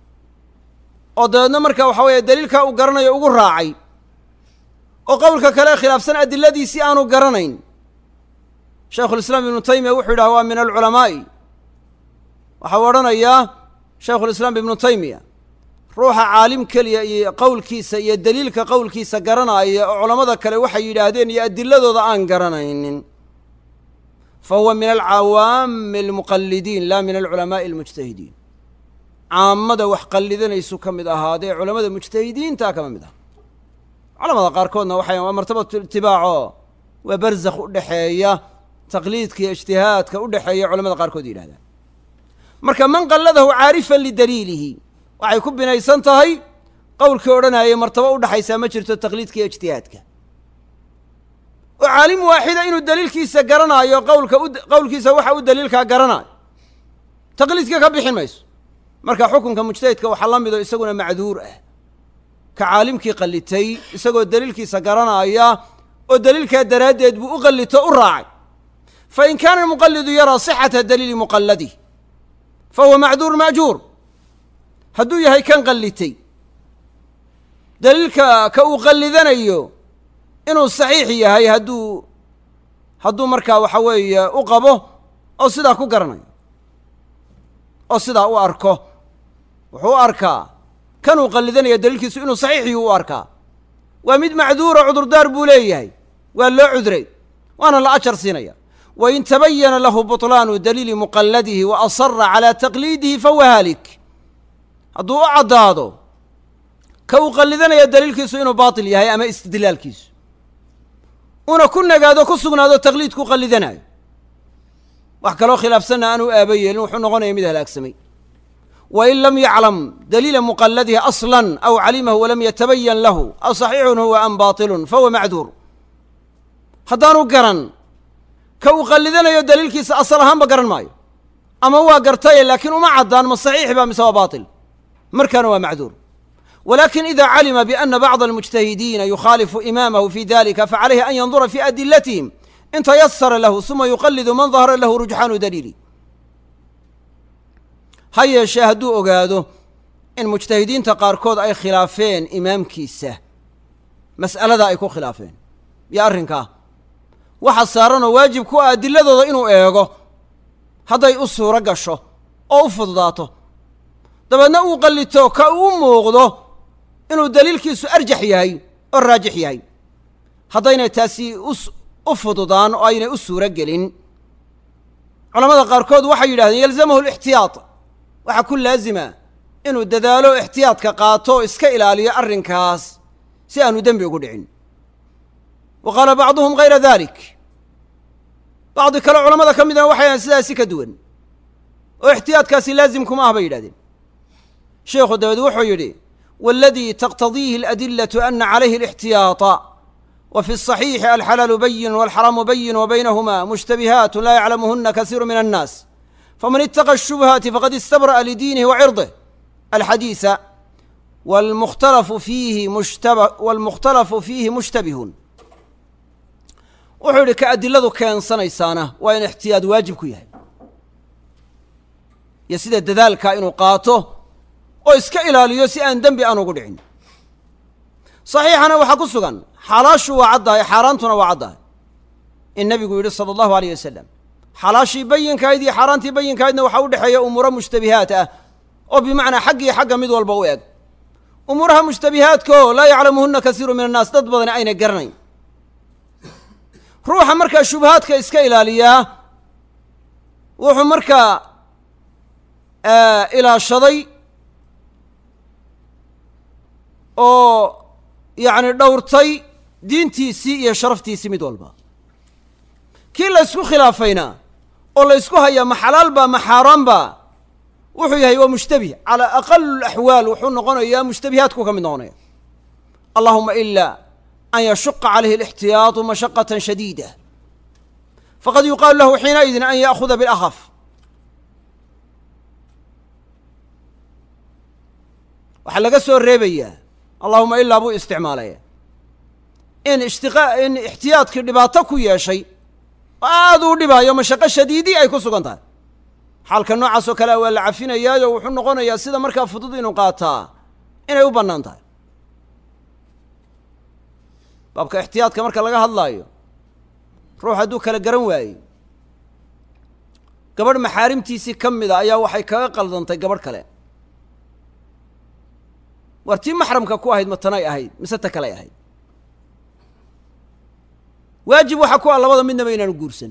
oo dabeedna marka waxa weeye daliilkaa uu garanayo ugu raacay oo qowlka kale khilaafsan adiladiisii aanu garanayn shaykhulislaam ibnu taymiya wuxuu yidhaha waa min alculamaa'i waxau odhanayaa shaykhulislaam ibnu taymiya ruuxa caalim keliya iyo qowlkiisa iyo daliilka qowlkiisa garanaya oo culammada kale waxay yidhaahdeen iyo adiladooda aan garanaynin fa huwa min alcawaami almuqallidiin laa min alculamaa'i almujtahidiin caamada wax qallidanaysu ka mid ahaadee culamada mujtahidiintaa kama mid ah culamada qaarkoodna waxay waa martabatu itibaaco waa barzakh u dhexeeya taqliidka iyo ijtihaadka u dhexeeya culamada qaarkood yidhahdaan marka man qalladahu caarifan lidaliilihi waxay ku binaysan tahay qowlkii odhanayay martabo u dhexaysaa ma jirto taqliidka iyo ijtihaadka oo caalim waaxida inuu daliilkiisa garanaayo qowlka u qowlkiisa waxa u daliilkaa garanaayo taqliidka ka bixin mayso marka xukunka mujtahidka waxaa la midoo isaguna macduur ah ka caalimkii qallitay isagoo daliilkiisa garanaya oo daliilkaa daraaddeed buu u qallito u raacay fa in kaana almuqallidu yaraa sixata daliili muqalladih fa huwa macduur ma'juur hadduu yahay kan qallitay daliilka ka uu qallidanayo inuu saxiix yahay hadduu hadduu markaa waxa weeye u qabo oo sidaa ku garanayo oo sidaa u arko wuxuu u arkaa kan uu qallidanaya daliilkiisu inuu saxiixiyuu u arkaa waa mid macduuro cudurdaar buu leeyahay waa loo cudray waana la ajar siinaya wain tabayana lahu buطlaanu daliili muqalladihi wa asara calaa taqliidihi fahuwa haalik hadduu u caddaado ka uu qallidanaya daliilkiisu inuu baatil yahay ama istidlaalkiisu una ku nagaado ku sugnaado taqliidku qallidanayo wax kaloo khilaafsanna aanu aaba yeelin wuxuu noqonaya mid halaagsamay wain lam yaclam daliila muqalladihi aslan aw calimahu walam yatabayan lahu aw saxiixun huwa am baatilun fahuwa macduur haddaanu garan ka uu qallidanayo daliilkiisa asal ahaanba garan maayo ama waa gartaye laakiin uma caddaan ma saxiix ba mise waa baatil markaana waa macduur walakin ida calima biana bacda almujtahidiina yukhaalifu imaamahu fi dalika facalayhi an yandura fi adilatihim in tayasara lahu suma yuqallidu man dahara lahu rujxaanu daliili ha yeeshee hadduu ogaado in mujtahidiinta qaarkood ay khilaafeen imaamkiisa mas'alada ay ku khilaafeen iyo arrinkaa waxa saaranoo waajib ku ah adiladooda inuu eego hadday u suuro gasho oo u fududaato dabeedna uu qallito ka uu muuqdo inuu daliilkiisu arjax yahay oo raajix yahay haddaynay taasi u fududaan oo aynay u suuro gelin culamada qaarkood waxay yidhahdeen yalzamahu alixtiyaad waxaa ku laazima inuu dadaalo ixtiyaadka qaato oo iska ilaaliyo arrinkaas si aanu dembi ugu dhicin wa qaala bacduhum hayra dalik bacdi kale culamada ka midna waxay ahan sidaasi ka duwan oo ixtiyaadkaasi laazimkuma ah bay yidhahdeen sheekhu dabeed wuxuu yidhi waaladii taqtadiihi aladillatu ana calayhi alixtiyaata wa fi الصaxiixi alxalaalu bayin walxaraamu bayin wa baynahuma mushtabihaat laa yaclamuhuna kasiiru min annaas faman itaqa الshubhaati faqad istabra'a lidiinihi wa cirdah alxadiisa wاlmukhtalafu fiihi mushtaba wاlmukhtalafu fiihi mushtabihun wuxuu yidhi ka adiladu keensanaysaana waa in ixtiyaad waajib ku yahay iyo sida dadaalka inuu qaato oo iska ilaaliyo si aan dembi aan ugu dhicin saxiixana waxaa ku sugan xalaashu waa caddahay xaaraantuna waa caddahay in nebigu yidhi sala allahu alayh wasalam xalaashii bayinkahayd iyo xaaraantii bayinkahaydna waxaa u dhexeeya umuuro mushtabihaat ah oo bimacnaa xaggii xagga mid walba u eg umuuraha mushtabihaadkao laa yaclamuhuna kasiiru min annaas dad badani ayna garanayn ruuxa markaa shubahaadka iska ilaaliyaa wuxuu markaa ilaashaday oo yacni dhowrtay diintiisii iyo sharaftiisii mid walba kii la ysku khilaafayna oo la ysku hayaa ma xalaal ba ma xaaraan ba wuxuu yahay waa mushtabih calaa aqal axwaal wuxuu noqonayaa mushtabihaadku ka mid noqonaya allahuma ila an yashuqa calayhi alixtiyaatu mashaqatan shadiida faqad yuqaalu lahu xiinaidin an ya'khuda bilakhaf waxaa laga soo reebayaa allahuma ilaa buu isticmaalaya in ishtiqa in ixtiyaadkii dhibaato ku yeeshay oo aad uu dhibaayo mashaqo shadiidi ay ku sugan tahay xaalka noocaas oo kalea waa la cafinayaayo wuxuu noqonayaa sida markaa fudud inuu qaataa inay u bannaan tahay baabka ixtiyaadka marka laga hadlaayo ruux hadduu kala garan waayey gabadh maxaarimtiisii ka mida ayaa waxay kaga qaldantay gabadh kale war tii maxramka ku ahayd ma tanay ahayd mise ta kaley ahayd waajib waxaa ku ah labada midnaba inaanu guursan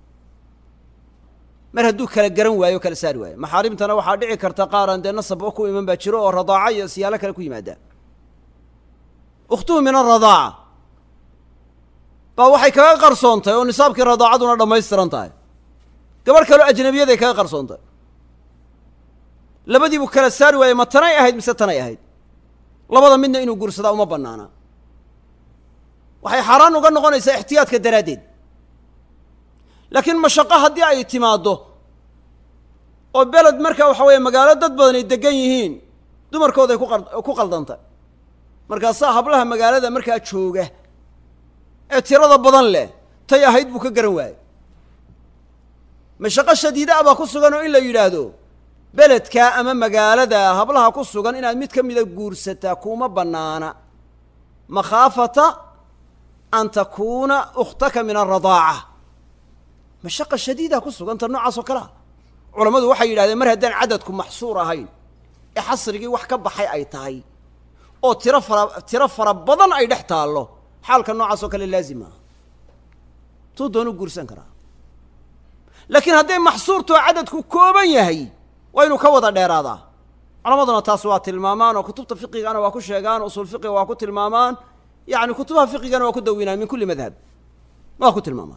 mar hadduu kala garan waayo o kala saari waayo maxaarimtana waxaa dhici karta qaaraan dee nasabba ku iman baa jiro oo radaaca iyo siyaalo kale ku yimaada ukhtuhu min aradaaca baa waxay kaga qarsoontay oo nisaabkii radaacaduna dhammaystiran tahay gabadh kaleo ajnabiyaday kaga qarsoontay labadiibuu kala saari waayey ma tanay ahayd mise tanay ahayd labada midna inuu guursadaa uma bannaana waxay xaaraan uga noqonaysaa ixtiyaadka daraaddeed laakiin mashaqo haddii ay timaaddo oo beled marka waxa weeye magaalo dad badan ay degan yihiin dumarkooday ku qa ku qaldantay markaasaa hablaha magaalada markaa jooga ee tirada badan leh tay ahayd buu ka garan waayey mashaqo shadiida ah baa ku sugan oo in la yidhaahdo beledkaa ama magaalada hablaha ku sugan inaad mid ka mida guursataa kuma bannaana makhaafata an takuuna ukhtaka min aradaaca mashaqa shadiida ku suganta noocaas oo kalea culammadu waxay yidhahdeen mar haddaan cadadku maxsuur ahayn ee xasrigii wax ka baxay ay tahay oo tiro fara tiro fara badan ay dhex taallo xaalka noocaas oo kale laazim ah tuu doonuu guursan karaa laakiin hadday maxsuurtoo cadadku kooban yahay waa inuu ka wada dheeraadaa culamaduna taas waa tilmaamaan oo kutubta fiqigana waa ku sheegaan usul fiqiga waa ku tilmaamaan yacni kutubaha fiqigana waa ku dawinaan min kulli madhab waa ku tilmaamaan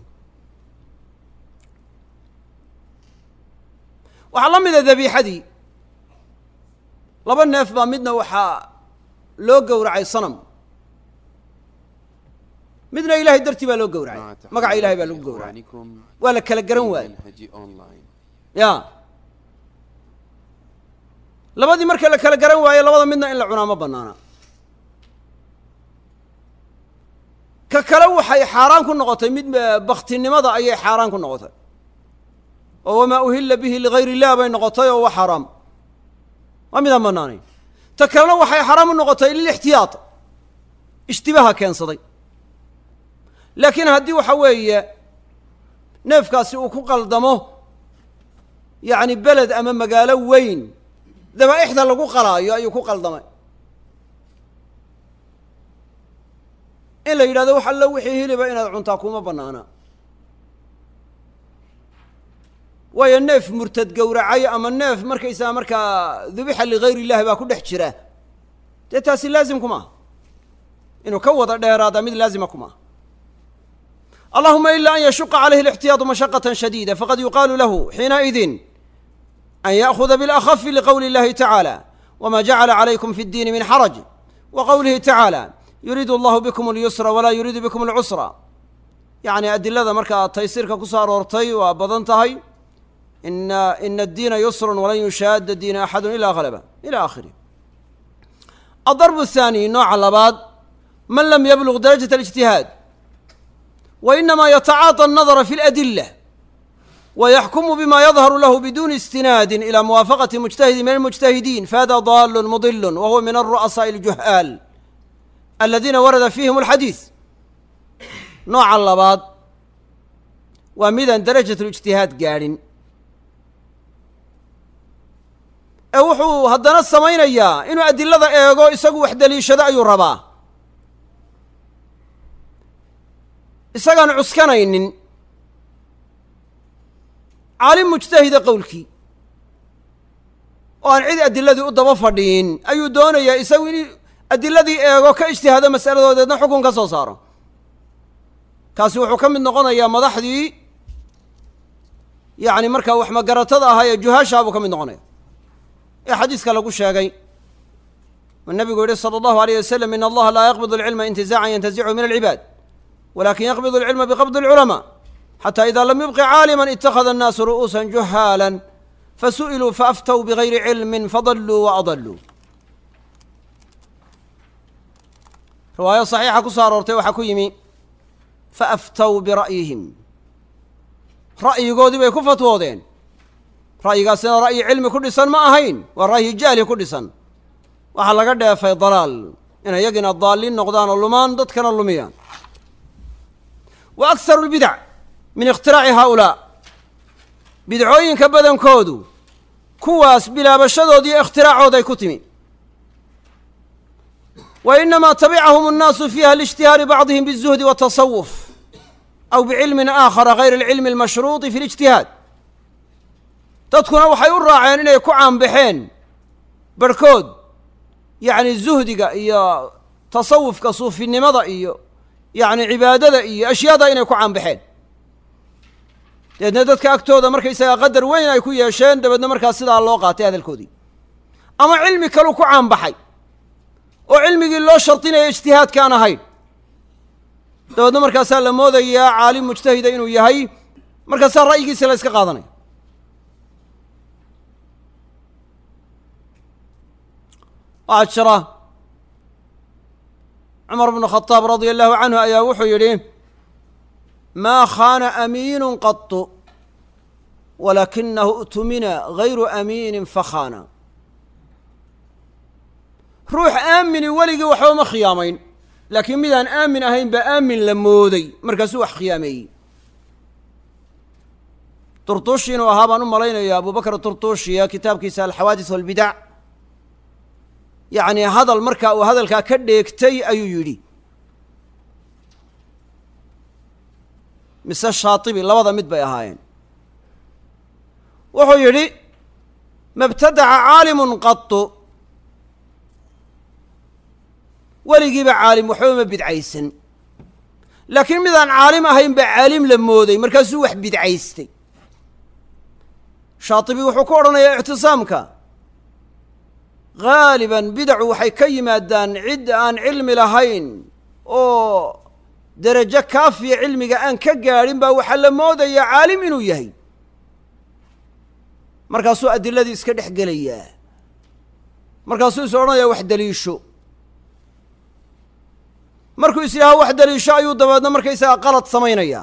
waxaa la mida dabiixadii laba neef baa midna waxaa loo gowracay sanam midna ilaahay dartii baa loo gowracay magaca ilahay baa lagu gowracay waa la kala garan waaye ya labadii marka la kala garan waayo labada midna in la cunaa ma bannaana ka kale waxay xaaraan ku noqotay mid baktinimada ayay xaaraan ku noqotay oo wamaa uhilla bihi ligayr illah bay noqotay oo waa xaaraam waa midaan bannaanayn ta kalena waxay xaaraam u noqotay lilixtiyaad ishtibaha keensaday laakiin haddii waxa weeye neefkaasi uu ku qaldamo yacni beled ama magaalo weyn dabaa'ixda lagu qalaayo ayuu ku qaldamay in la yidhahdo wax allo wixii hiliba inaad cuntaa kuma bannaana waayo neef murtad gowracay ama neef markaysaa markaa dubixa ligayr illahi baa ku dhex jira dee taasi laazim kuma aha inuu ka wada dheeraada mid laazima kuma aha allahuma ila an yashuqa calayhi alixtiyaadu mashaqatan shadiida faqad yuqaalu lahu xiinaidin an ya'huda biاlakhafi liqowli اllahi tacaala wma jacala calaykum fi اddiini min xaraj wa qowlihi tacaala yuriidu allahu bikum اlyusra walaa yuriidu bikum اlcusra yacni adilada markaa taysiirka ku soo aroortay waa badan tahay ina ina addiina yusrun walan yushaada diina axadu ila halaba ila aakhirih adarbu athaani nooca labaad man lam yablug darajat alijtihaad wa inama yatacaata annadara fi اladila ويحكم بما يظهر له بدون استناد إلى موافقة مجتهد من المجتهدين فهذا ضال مضل وهو من الرؤساء الجهال الذين ورد فيهم الحديث نوع اللباد ومذا درجة الاجتهاد قارن أوحو هدنا السمين إياه إنو أدل الله إيغو إساقو وحدة لي شداء يربا إساقان عسكنين caalim mujtahida qowlkii oo aan cid adiladii u daba fadhiin ayuu doonayaa isagu in adiladii eego ka ijtihaado mas'aladoodeedna xukun ka soo saaro kaasi wuxuu ka mid noqonayaa madaxdii yacni markaa wax magaratada ahaa ee juhaashaa buu ka mid noqonaya ee xadiiska lagu sheegay uu nabigu yihi sala allahu alayh wasalam in allaha laa yaqbidu alcilma intizaacan yantazichu min alcibaad walakin yaqbidu alcilma biqabdi alculamaa xatى إida lam yubqi caalima itakada الnaasu ru'uusa juhaala fasu'iluu faaftow bigayri cilmi fadaluu waadaluu riwaayo صaxiixa ku soo aroortay waxaa ku yimi faaftow bira'yihim ra'yigoodii bay ku fatwoodeen ra'yigaasina ra'yi cilmi ku dhisan ma ahayn waa ra'yi jahli ku dhisan waxaa laga dheefay dalaal inay yagina daaliin noqdaan oo lumaan dadkana lumiyaan wa akharu اlbidac min ikhtiraaci haaulaa bidcooyinka badankoodu kuwaas bilaabashadoodii ikhtiraacooday ku timi wa inamaa tabicahum annaasu fiiha liijtihaari bacdihim biالzuhdi waالtasawuf aw bicilmin aakhara gayr alcilmi almashruuطi fi اlijtihaad dadkuna waxay u raaceen inay ku caanbaxeen barhkood yacni zuhdiga iyo tasawufka suufinimada iyo yacni cibaadada iyo ashyaada inay ku caanbaxeen deedna dadka agtooda markaysagaa qadar weyn ay ku yeesheen dabeedna markaas sidaa loo qaatay hadalkoodii ama cilmi kalu ku caanbaxay oo cilmigii loo shardinaya ijtihaadkaan ahayn dabeedna markaasaa la moodayaa caalim mujtahida inuu yahay markaasaa ra'yigiisa la yska qaadanaya waxaa jira cumar bnu khadaab radia allahu canhu ayaa wuxuu yidhi ma khana amiinu qatu walakinahu اtumina gayru amiinin fakhana ruux aamini weligii waxba ma khiyaamayn laakiin midaan aamin ahayn baa aamin la mooday markaasuu wax khiyaameeyey turtuushi inuu ahaa baan u malaynaya abubakr turtuushiya kitaabkiisa alxawaadis walbidac yacni hadal markaa uu hadalkaa ka dheegtay ayuu yidhi mise shaatibi labada mid bay ahaayeen wuxuu yidhi mabtadaca caalimun qatu weligiiba caalim waxba ma bidcaysan laakiin midaan caalim ahayn baa caalim la mooday markaasuu wax bidcaystay shaatibi wuxuu ku odhanayaa ictisaamka haaliban bidacu waxay ka yimaadaan cid aan cilmi lahayn oo derajo kaafiya cilmiga aan ka gaadhin baa waxaa la moodayaa caalim inuu yahay markaasuu adiladii iska dhex gelayaa markaasuu is odhanayaa wax daliisho markuu is yidhaha wax daliisho ayuu dabeedna markaysagaa qalad samaynayaa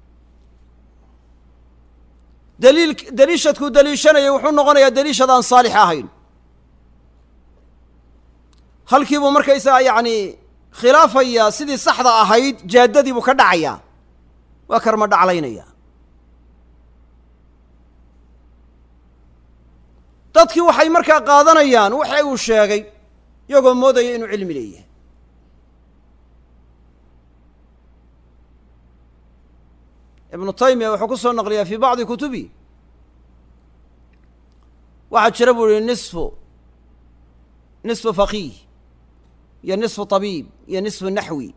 daliil daliishadkuu daliishanaya wuxuu noqonayaa daliishad aan saalix ahayn halkiibuu markaysagaa yacni khilaafayaa sidii saxda ahayd jaaddadii buu ka dhacayaa waa karma dhaclaynaya dadkii waxay markaa qaadanayaan waxa uu sheegay iyagoo moodaya inuu cilmi leeyahay. ibnu taymiya wuxuu ku soo naqliyaa fii bacdi kutubi waxaa jira buu yihi nisfu nisfu faqiih iyo nisfu tabiib iyo nisfu naxwi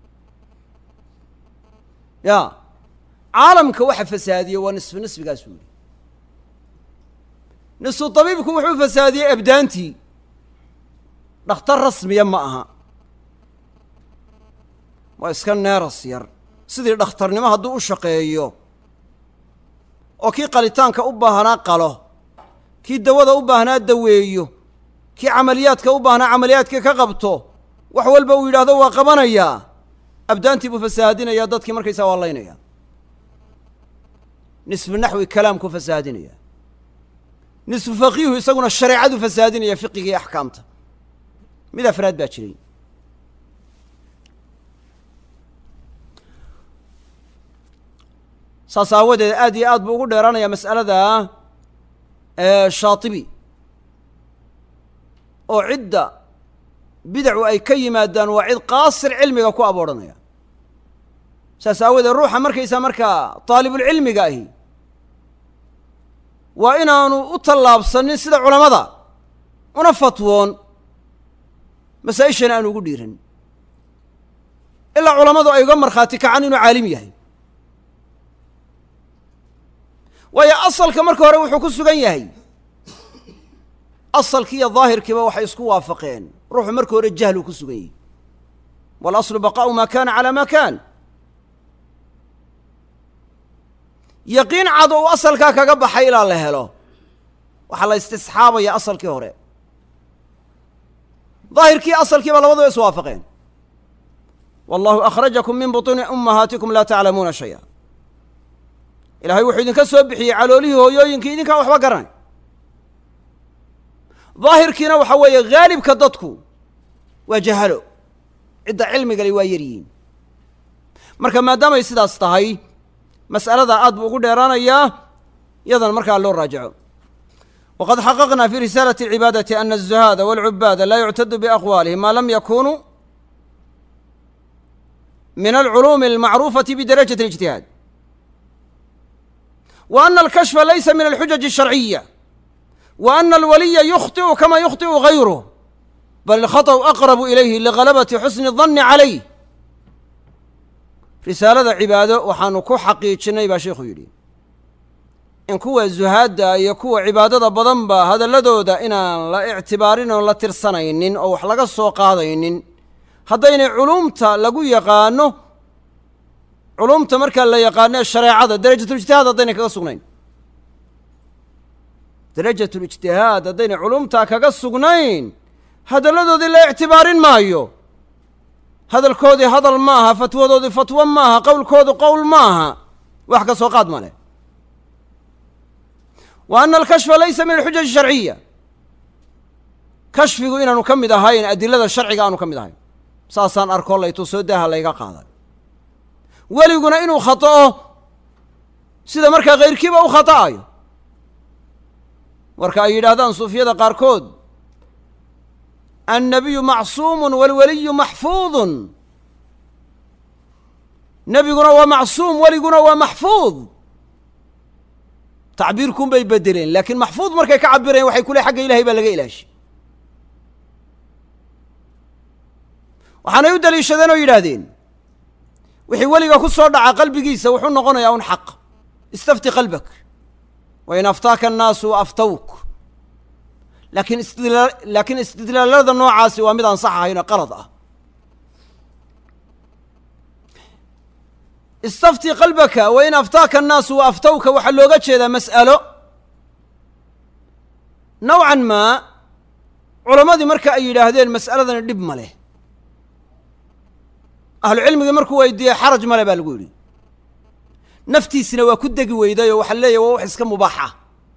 ya caalamka waxa fasaadiye waa nisfu nisbigaas buu yihi. nisfu tabiibku wuxuu fasaadiyey abdaantii, dhakhtar rasmiya ma aha, waa iska neeras yar, sidii dhakhtarnimo hadduu u shaqeeyo oo kii qalitaanka u baahnaa qalo, kii dawada u baahnaa daweeyo, kii camaliyaadka u baahnaa camaliyaadka ka qabto, wax walba uu yidhaahdo waa qabanayaa, abdaantii buu fasaahadinayaa, dadkii markaysaa waa laynaya. nisfu naxwi kalaamku fasaahadinaya, nisfu faqiihu isaguna shareecadu fasaahadinaya, fiqiga iyo axkaamta. mid afraad baa jiray. saas aawadeed aad iyo aad buu ugu dheeraanaya mas'alada shaatibi oo cidda bidacu ay ka yimaadaan waa cid qaasir cilmiga ku aboodhanaya. saas aawadeed ruuxa markaysaa markaa taalibulcilmiga ahi waa inaanu u tallaabsanin sida culammada, una fatwoon masaa-ishana aanu ugu dhiiran ilaa culammadu ay uga markhaati kacaan inuu caalim yahay. waayo asalka marka hore wuxuu ku sugan yahay, asalkii iyo daahirkiiba waxay isku waafaqeen ruuxu marka hore jahluu ku sugan yahay. waalaslu baqaa'u maa kaana calaa maa kaan. yaqiin cad oo uu asalkaa kaga baxay ilaa la helo waxaa la istisxaabaya asalkii hore. daahirkii asalkiiba labaduba is waafaqeen. wallahu akhrajakum min butuuni ummahaatikum laa taclamuuna shaya. ilahay wuxuu idinka soo bixiyey caloolihii hooyooyinkii idinkaan waxba garanay. daahirkiina waxa weeye haalibka dadku waa jahalo, cidda cilmigale waa yaryihiin. marka maadaamay sidaas tahay mas'alada aad buu ugu dheeraanayaa, yadan markaa loo raajaco. waqad xaqaqnaa fi risaalati alcibaadati ana azuhaada walcubaada laa yuctadu biaqwaalihim maa lam yakunuu min alculuumi almacruufati bidarajati اlijtihaad, wa ana alkashfa laysa min alxujaji الsharciya, wa ana alwaliya yukhطi'u kama yukhطi'u gayruh, bal alkhaطأu aqrabu ilayhi ligalabati xusni الdanni calayh. risaalada cibaado waxaanu ku xaqiijinay baa sheikhu yidhi in kuwa zuhaadda iyo kuwa cibaadada badan ba hadalladooda inaan la ictibaarin oo la tirsanaynin oo wax laga soo qaadaynin haddaynay culumta lagu yaqaano, culumta markaa la yaqaano ee shareecada darajatulijtihaad haddaynay kaga sugnayn. darajatulijtihaad haddaynay culumtaa kaga sugnayn hadalladoodii la ictibaarin maayo. hadalkoodii hadal maaha, fatwadoodii fatwo maaha, qowlkoodu qowl maaha, wax ka soo qaad ma leh. wa ana alkashfa laysa min alxujaji sharciya, kashfigu inaanu ka mid ahayn adilada sharciga aanu ka mid ahayn. saasaan arkoo laytuu soo daaha layga qaaday. weliguna inuu khata'o sida markaa kayrkiiba u khata'ayo. marka ay yidhaahdaan suufiyada qaarkood annabiyu macsuumun walwaliyu maxfuudun, nebiguna waa macsuum, weliguna waa maxfuud. tacbiirkun bay bedeleen, laakiin maxfuud markay ka cabireen waxay ku leey xagga ilahay baa laga ilaashay. waxaanay u daliishadeen oo yidhaahdeen wixii weliga ku soo dhaca qalbigiisa wuxuu noqonayaa un xaq. istafti qalbak wain aftaaka annaasu aftawk. laakiin istidlaa laakiin istidlaalada noocaasi waa mid aan sax ahayn oo qalad ah. istafti qalbaka wain aftaaka annaasu wa aftawka waxaa looga jeedaa mas'alo nowcan maa culammadii marka ay yidhaahdeen mas'aladani dhib ma leh, ahlucilmigii markuu weydiiyey xaraj male baa lagu yidhi. naftiisina waa ku degi weyday oo waxaa leeyahy waa wax iska mubaaxa.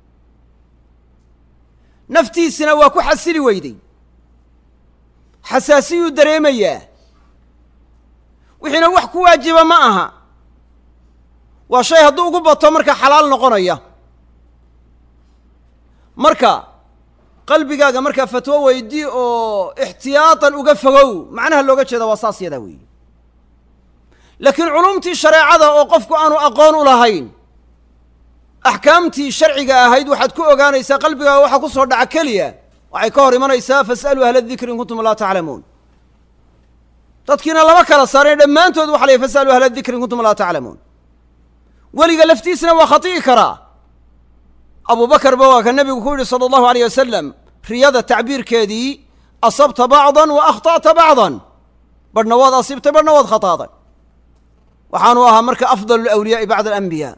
naftiisina waa ku xasili weyday, xasaasiyuu dareemayaa, wixiina wax ku waajiba ma aha. waa shay hadduu ugu bato marka xalaal noqonaya. marka qalbigaaga markaa fatwo weydii oo ixtiyaatan uga fogow macnaha looga jeeda waa saas yadaa weeye laakiin culumtii shareecada oo qofku aanu aqoon u lahayn axkaamtii sharciga ahayd waxaad ku ogaanaysaa qalbigaaga waxa ku soo dhaca keliya waxay ka hor imanaysaa fas'aluu ahla dikri in kuntum laa taclamuun dadkiina lama kala saareen dhammaantood waxa la yidhi fas'aluu ahla dikri in kuntum laa taclamuun weliga laftiisna waa khati'i karaa abu bakar ba waa ka nebigu ku yidhi sala allahu alayh wasalam riyada tacbiirkeedii asabta bacdan wa akhta'ta bacdan badhna waad asiibtay badhna waad khataaday waxaanu ahaa marka afdal alawliyaa'i bacda alambiyaa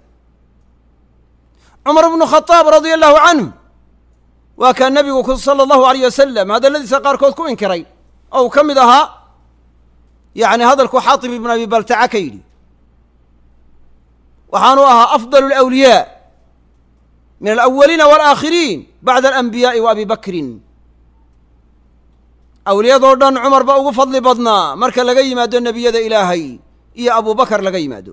cumar bnu khadaab radia allahu canhu waa kaa nebigu ku sala allahu alayh wasalam hadalladiisa qaarkood ku inkiray oo uu ka mid ahaa yacni hadalku xaatib ibnu abi baltaca ka yidhi waxaanu ahaa afdal alawliyaa min alawaliina waalaakhiriin bacda alanbiyaa'i wa abi bakrin awliyadoo dhan cumar baa ugu fadli badnaa marka laga yimaado nebiyada ilaahay iyo abu bakar laga yimaado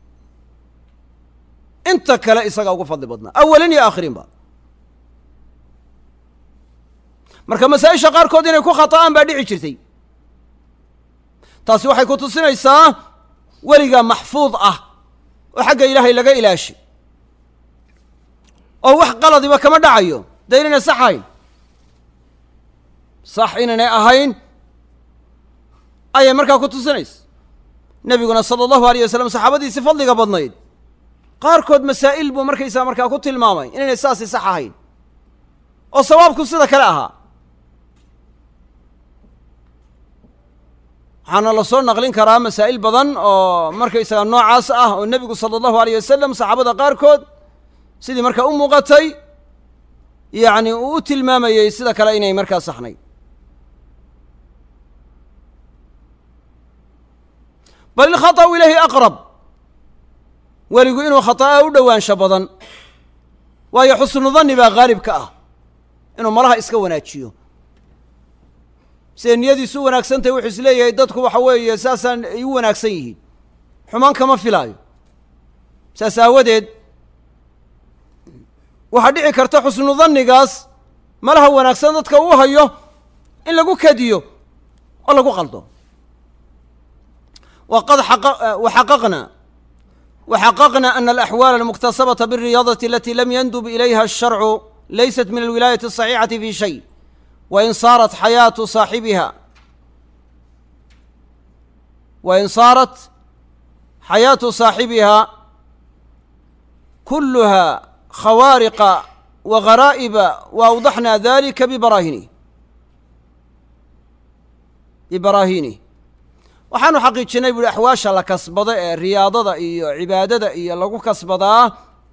inta kale isagaa ugu fadli badnaa awalin iyo aakhiriinba marka masaa-isha qaarkood inay ku khata'aan baa dhici jirtay taasi waxay ku tusinaysaa weligaa maxfuud ah oo xagga ilaahay laga ilaashay oo wax qaladiba kama dhacayo dee inaynay sax ahayn sax inaynay ahayn ayay markaa ku tusinaysa nebiguna sala allahu alayh wasalam saxaabadiisi fadliga badnayd qaarkood masaa'il buu markaysaa markaa ku tilmaamay inaynay saasi sax ahayn oo sawaabku sida kale ahaa waxaana la soo naqlin karaa masaa'il badan oo markaysaga noocaas ah oo nebigu sala allahu alayh wasalam saxaabada qaarkood sidii markaa u muuqatay yacni uu u tilmaamayey sida kale inay markaa saxnay bal ilkhata'u ilayhi aqrab weligu inuu khata'a u dhowaansho badan waayo xusnu danni baa haalibka ah inuu malaha iska wanaajiyo siday niyadiisu u wanaagsantahay wuxuu is leeyahay dadku waxa weeye saasaan ay u wanaagsan yihiin xumaan kama filaayo saas aawadeed waxaa dhici karta xusnu dannigaas malaha wanaagsan dadka uu hayo in lagu kadiyo oo lagu qaldo waqad waxaqaqna waxaqaqna ana alaxwaal almuktasabata biاlriyaadati alati lam yandub ilayha asharcu laysat min alwilaayati asaxiixati fi shay wain saarat xayaatu saaxibiha wain saarat xayaatu saaxibiha kuluha khawaariqa wa gharaa'iba wa awdaxna dalika bibaraahini bibaraahinih waxaanu xaqiijinay buuhi axwaasha la kasbado ee riyaadada iyo cibaadada iyo lagu kasbadaa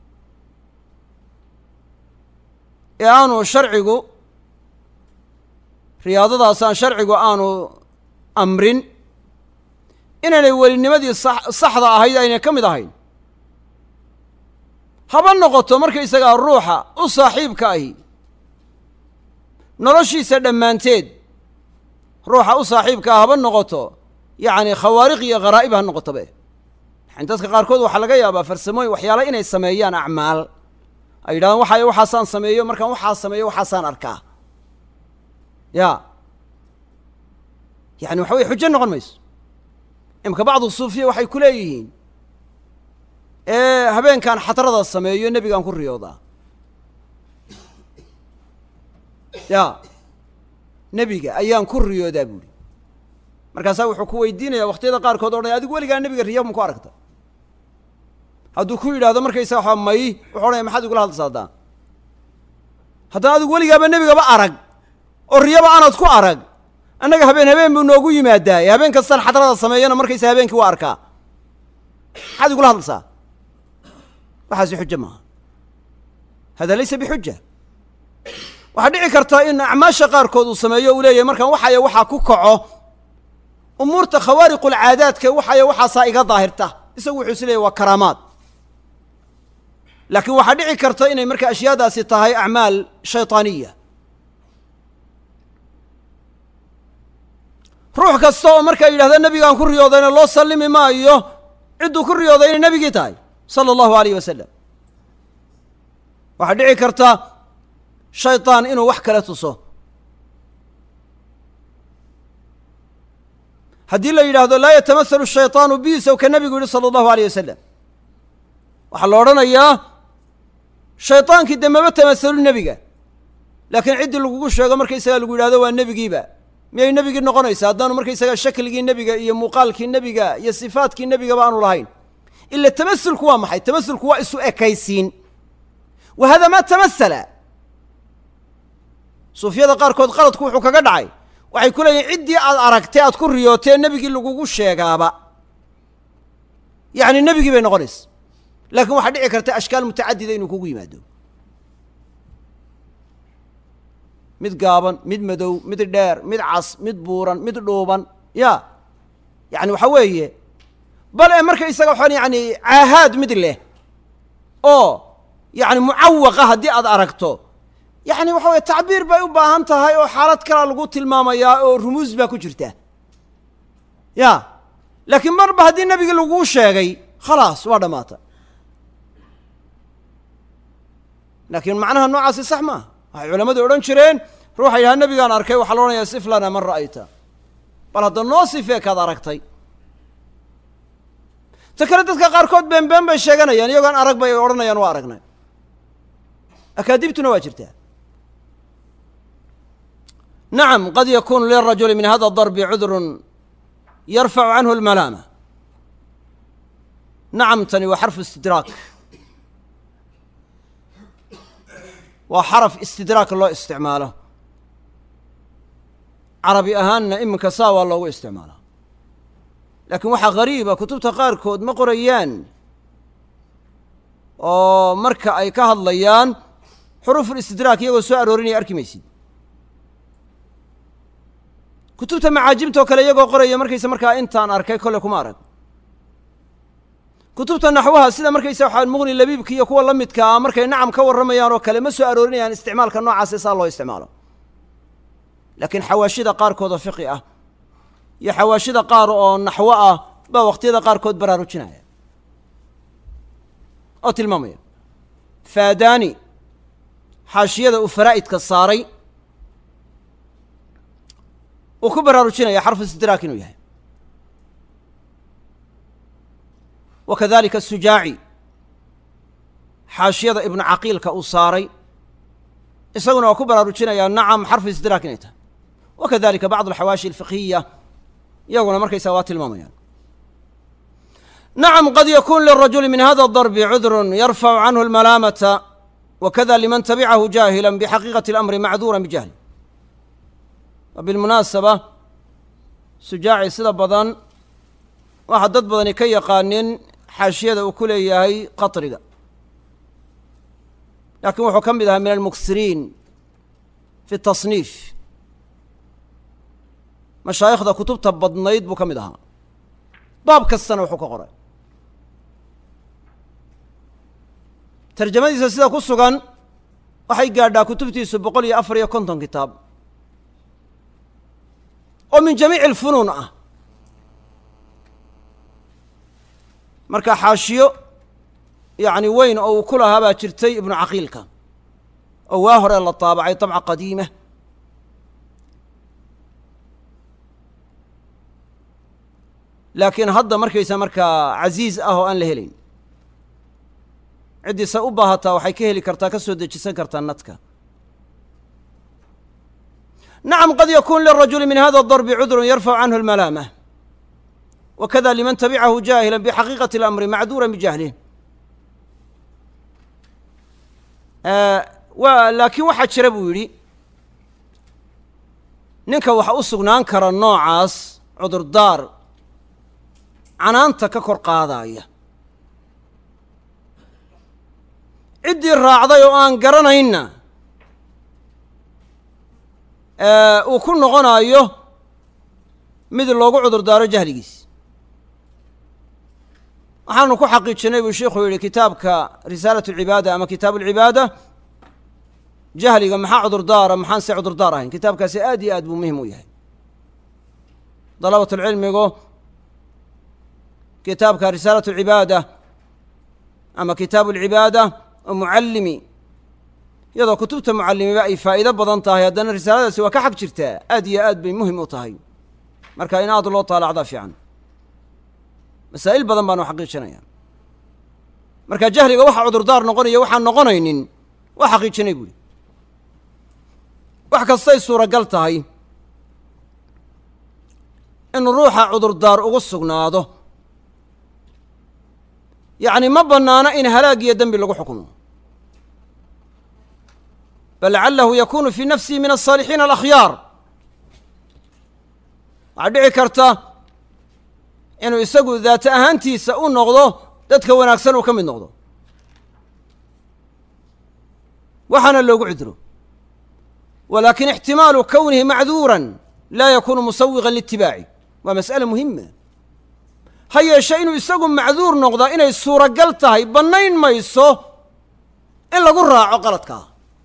ee aanu sharcigu riyaadadaasaan sharcigu aanu amrin inaynay welinimadii sax saxda ahayd aynay ka mid ahayn haba noqoto markaysagaa ruuxa u saaxiibka ahi noloshiisa dhammaanteed ruuxa u saaxiibka ah haba noqoto yacni khawaariq iyo kharaa'ib ha noqotobe yani dadka qaarkood waxaa laga yaabaa farsamooyin waxyaala inay sameeyaan acmaal ay yidhahdaan waxay waxaasaan sameeyo markaan waxaa sameeyo waxaasaan arkaa ya yani waxa weye xujo noqon mayso imka bacdu suufiya waxay ku leeyihiin ee habeenkaan xadrada sameeyo nebigaan ku riyoodaa ya nebiga ayaan ku riyoodaa buuhi markaasaa wuxuu ku weydiinayaa wakhtiyada qaarkood o dhan adigu weligaa nebiga riya ma ku aragta hadduu ku yidhaahdo markaysaa waxaa may wuxu odhanaya maxaad igula hadlaysa haddaan haddana adigu weligaaba nebigaba arag oo riyaba aanaad ku arag annaga habeen habeen buu noogu yimaadaaye habeen kastaan xadrada sameeyana markaysa habeenkii waa arkaa maxaad igula hadlaysaa waxaasi xujo maaha hada laysa bixuja waxaa dhici karta in acmaasha qaarkood uu sameeyo uu leeyahay markaan waxaya waxaa ku kaco umuurta khawaariqulcaadaadka waxaya waxaasaa iga daahirta isagu wuxuu is leeyahy waa karaamaad laakiin waxaa dhici karta inay marka ashyaadaasi tahay acmaal shayطaaniya ruux kasta oo markaa yidhahda nebigaan ku riyoodayna loo sallimi maayo cidduu ku riyooday inay nebigii tahay sala allahu alayh wasalam waxaa dhici karta shaydaan inuu wax kala tuso haddii la yidhaahdo laa yatamahalu shayطaanu bi sow ka nebigu yihi salى allahu aleyh wasalam waxaa la odhanayaa shaydaankii dee maba tamahalu nebiga laakiin ciddii lagugu sheego markaysagaa lagu yidhahdo waa nebigiiba miyay nebigii noqonaysaa haddaanu markaysagaa shakligii nebiga iyo muuqaalkii nebiga iyo sifaadkii nebigaba aanu lahayn ila tamasulku waa maxay tamasulku waa isu ekaysiin wa hada ma tamasala suufiyada qaarkood qaladku wuxuu kaga dhacay waxay ku leeyihin ciddii aad aragtay aad ku riyootee nebigii lagugu sheegaaba yacni nebigii bay noqonaysa laakiin waxaa dhici karta ashkaal mutacadida inuu kugu yimaado mid gaaban mid madow mid dheer mid cas mid buuran mid dhuuban ya yacni waxa weeye bal ee markaysaga waxaan yani caahaad mid leh oo yacni mucawaqa haddii aad aragto yacni waxa weye tacbiir bay u baahan tahay oo xaalad kalaa lagu tilmaamayaa oo rumuus baa ku jirta ya laakiin marba haddii nebigii laguu sheegay khalaas waa dhammaata laakiin macnaha noocaasi sax maaha waxay culamadu odhan jireen ruuxa yidhaha nebigaan arkay waxaa la odhanayaa sif lana man ra'ayta bal hadda noo sifee kaad aragtay ta kale dadka qaarkood been been bay sheeganayaan iyagoon arag bay odhanayaan waa aragnay akaadibtuna waa jirtaa nacam qad yakunu lirajuli min hada darbi cudrun yarfacu canhu almalaama nacam tani waa xarfu istidraak waa xaraf istidraak loo isticmaalo carabi ahaanna iminka saa waa loogu isticmaalaa laakiin waxaa gariiba kutubta qaarkood ma qorayaan oo marka ay ka hadlayaan xuruuful istidraak iyagoo soo aroorinaya arki maysid kutubta macaajibta oo kale iyagoo qoraya markaysa markaa intaan arkay kolle kuma arag kutubta naxwaha sida markaysa waxaa muqni labiibka iyo kuwa la midka ah markay nacam ka warramayaan oo kale ma soo aroorinayaan isticmaalka noocaase saa loo isticmaalo laakiin xawaashida qaarkood oo fiqi ah iyo xawaashida qaar oo naxwo ah baa waqtiyada qaarkood baraarujinaya oo tilmaamaya faadaani xaashiyada uu faraa'idka saaray uu ku baraarujinaya xarfu istidraak inuu yahay wa kadalika sujaaci xaashiyada ibnu caqiilka uu saaray isaguna waa ku baraarujinayaa nacam xarfu istidraak inay tahay wa kadalika bacd alxawaashi alfiqhiya iyaguna markaysaa waa tilmaamayaan nacam qad yakun lirajuli min hada darbi cudrun yarfacu canhu almalaamata wakada liman tabicahu jaahila bixaqiiqati اlamri macduura bijahli wa bilmunaasaba sujaaci sida badan waxaa dad badani ka yaqaanin xaashiyada uu ku leeyahay qatriga laakiin wuxuu ka mid ahaa min almuksiriin fi tasniif mashaayikhda kutubta badnayd buu ka mid ahaa baab kastana wuxuu ka qoray tarjamadiisa sida ku sugan waxay gaadhaa kutubtiisu boqol iyo afar iyo konton kitaab oo min jamiici alfunuun ah marka xaashiyo yacni weyn oo uu ku lahaa baa jirtay ibnu caqiilka oo waa hore la taabacay dabca qadiima laakiin hadda markaysa markaa casiiz ah oo aan la helayn ciddiisa u baahataa waxay ka heli kartaa ka soo dejisan kartaa nadka nacam qad yakun lirajuli min hada darbi cudrun yarfacu canhu almalaama wakada liman tabicahu jaahila bixaqiiqati اlamri macduura bijahlih wa laakiin waxaa jira buu yidhi ninka waxa u sugnaan kara noocaas cudurdaar canaanta ka kor qaadaya ciddii raacday oo aan garanaynna uu ku noqonayo mid loogu cudurdaaro jahligiis waxaanu ku xaqiijinay buu sheikhu yidhi kitaabka risaalat alcibaada ama kitaabu alcibaada jahliga maxaa cudurdaara maxaan se cudurdaar ahayn kitaabkaasi aad iyo aad buu muhim u yahay dalabatulcilmigu kitaabka risaalat alcibaada ama kitaabu alcibaada oo mucallimi iyadoo kutubta mucallimiba ay faa'iido badan tahay haddana risaaladaasi waa ka xag jirtaa aad iyo aad bay muhim u tahay marka in aad loo taalacdaa fiican masaa'il badan baanu xaqiijinaya marka jahliga waxa cudurdaar noqonaya waxaan noqonaynin waa xaqiijinay buuhi wax kastay suuragal tahay in ruuxa cudurdaar ugu sugnaado yacni ma bannaano in halaag iyo dembi lagu xukumo bal lacalahu yakunu fii nafsihi min aلصaalixiina alakhyaar waxaa dhici karta inuu isagu daata ahaantiisa u noqdo dadka wanaagsan uu ka mid noqdo waxaana loogu cudro walakin ixtimaalu kownihi macduuran laa yakunu musawiqan liitibaaci waa mas'ala muhima ha yeeshe inuu isagu macduur noqdaa inay suuragal tahay bannayn mayso in lagu raaco qaladkaa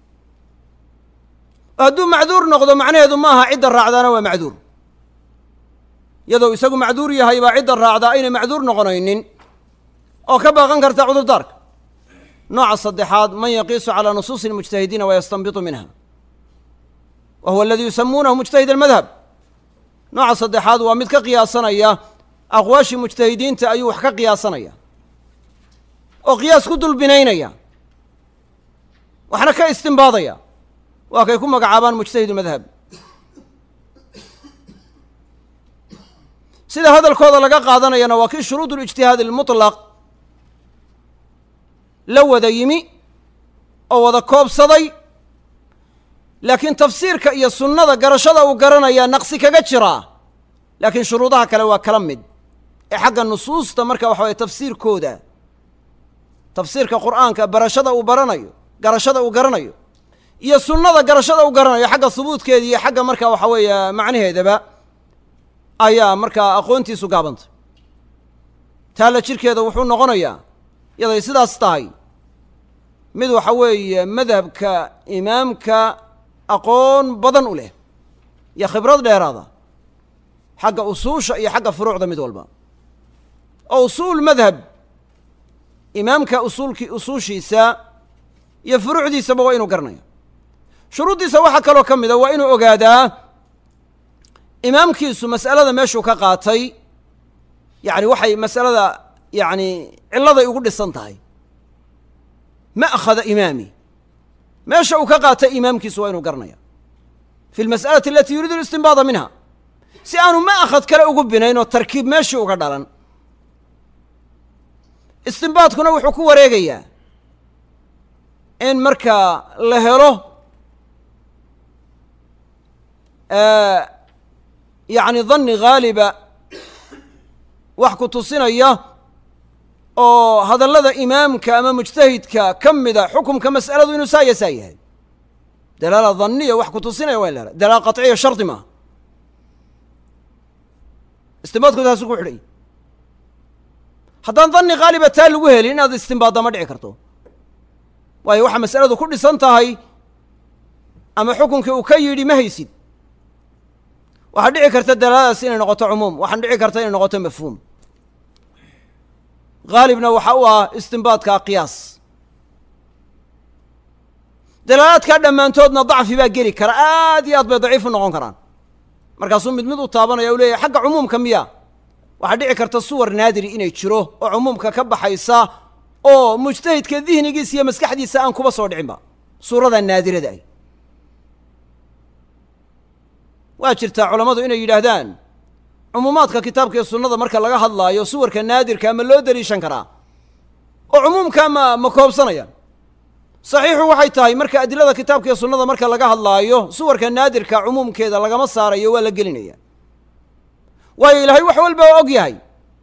hadduu macduur noqdo macnaheedu ma aha cidda raacdaana waa macduur iyadoo isagu macduur yahay baa cidda raacdaa aynay macduur noqonaynin oo ka baaqan karta cudurdaarka nooca saddexaad man yaqiisu calaa nusuusi اlmujtahidiina wayastanbitu minha wa huwa aladii yusamuunahu mujtahid almadhab nooca saddexaad waa mid ka qiyaasanaya aqwaashii mujtahidiinta ayuu wax ka qiyaasanaya oo qiyaas ku dulbinaynaya waxna ka istimbaadaya waa kay ku magacaabaan mujtahidu madhab sida hadalkooda laga qaadanayana waa kii shuruud اlijtihaad almuطlaq la wada yimi oo wada koobsaday laakiin tafsiirka iyo sunnada garashada uu garanayaa naqsi kaga jiraa laakiin shuruudaha kale waa kala mid ee xagga nusuusta marka waxa waye tafsiirkooda tafsiirka qur'aanka barashada uu baranayo garashada uu garanayo iyo sunnada garashada uu garanayo xagga hubuudkeeda iyo xagga marka waxa weeye macnaheedaba ayaa markaa aqoontiisu gaabantay taalla jirkeeda wuxuu noqonayaa yaday sidaas tahay mid waxa weeye madhabka imaamka aqoon badan u leh iyo khibrad dheeraada xagga usuusha iyo xagga furuucda mid walba oo usuul madhab imaamka usuulkii usuushiisa iyo furuucdiisaba waa inuu garanayo shuruuddiisa waxaa kaloo ka mida waa inuu ogaadaa imaamkiisu mas'alada meeshuu ka qaatay yacni waxay mas'alada yacni cilladay ugu dhisan tahay ma'khada imaami meesha uu ka qaatay imaamkiisu waa inuu garanaya fi lmas'alati alatii yuriidu listinbaada minha si aanu ma'khad kale ugu binayn oo tarkiib meeshii uga dhalan istinbaadkuna wuxuu ku wareegayaa in markaa la helo yacni danni haaliba wax ku tusinaya oo hadallada imaamka ama mujtahidka ka mida xukumka mas'aladu inuu saa iyo saa yahay dalaala danniya wax ku tusinaya waa in la hela dalaala qaطciya shardi maaha istinbaadku taasu ku xidhay haddaan danni haaliba taa lagu helin inaad istinbaadda ma dhici karto waayo waxa mas'aladu ku dhisan tahay ama xukunkii uu ka yidhi ma haysid waxaa dhici karta dalaaladaas inay noqoto cumuum waxaan dhici karta inay noqoto mafhuum haalibna waxa u ah istinbaadka qiyaas dalaalaadkaa dhammaantoodna dacfi baa geli kara aad iyo aad bay daciif u noqon karaan markaasuu mid mid u taabanaya u leeyahy xagga cumuumka miya waxaa dhici karta suwar naadiri inay jiro oo cumuumka ka baxaysa oo mujtahidka dihnigiisa iyo maskaxdiisa aan kuba soo dhicinba suurada naadirada ay waa jirtaa culammadu inay yidhaahdaan cumuumaadka kitaabka iyo sunnada marka laga hadlaayo suwarka naadirka ma loo daliishan karaa oo cumuumka ma ma koobsanayaan saxiixu waxay tahay marka adilada kitaabka iyo sunnada marka laga hadlaayo suwarka naadirka cumuumkeeda lagama saarayo waa la gelinaya waayo ilaahay wax walba waa og yahay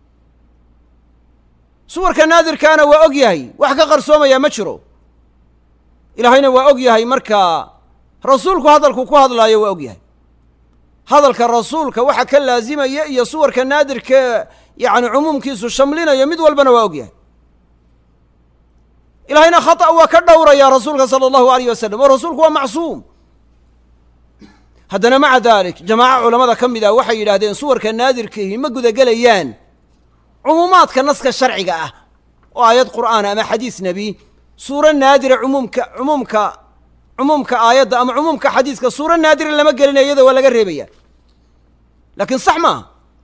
suwarka naadirkaana waa og yahay wax ka qarsoomaya ma jiro ilaahayna waa og yahay marka rasuulku hadalku ku hadlaayo waa og yahay hadalka rasuulka waxa ka laazimaya iyo suwarka naadirka yacni cumuumkiisu shamlinaya mid walbana waa og yahay ilaahayna khata' waa ka dhowraya rasuulka sala allahu alayh wasalam oo rasuulku waa macsuum haddana maca dalik jamaaco culamada ka mid ah waxay yidhaahdeen suwarka naadirkiihi ma gudagelayaan cumuumaadka naska sharciga ah oo aayad qur'aana ama xadiis nebi suuro naadira cumuumka cumuumka cumuumka aayadda ama cumuumka xadiiska suuro naadira lama gelinayo iyada waa laga reebaya laakiin sax maaha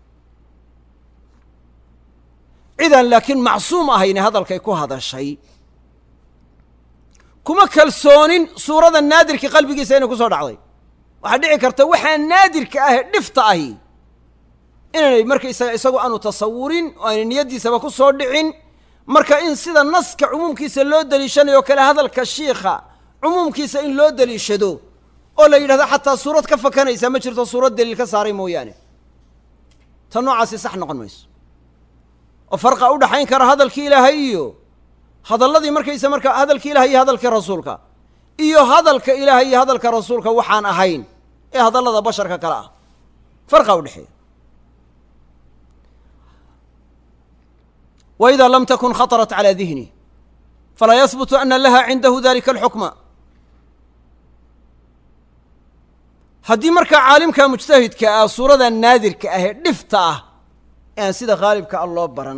cidaan laakiin macsuum ahayne hadalkay ku hadashay kuma kalsoonin suurada naadirka qalbigiisa inay ku soo dhacday waxaa dhici karta waxaa naadirka ahee dhifta ahi inaanay markaysaga isagu aanu tasawurin oo aynay niyaddiisaba ku soo dhicin marka in sida naska cumuumkiisa loo deliishanayo kale hadalka shiikha cumuumkiisa in loo deliishado oo la yidhahdo xataa suurad ka fakanaysa ma jirto suurad daliil ka saaray mooyaane ta noocaasi sax noqon mayso oo farqa u dhaxayn kara hadalkii ilaahay iyo hadalladii markaysa marka hadalkii ilahay iyo hadalkii rasuulka iyo hadalka ilaahay iyo hadalka rasuulka waxaan ahayn ee hadallada basharka kale ah farqa u dhexeeya wa idaa lam takun khatarat calaa dihni falaa yahbutu ana laha cindahu dalika alxukma haddii markaa caalimka mujtahidka ah suurada naadirka ah ee dhifta ah ee aan sida khaalibka ah loo baran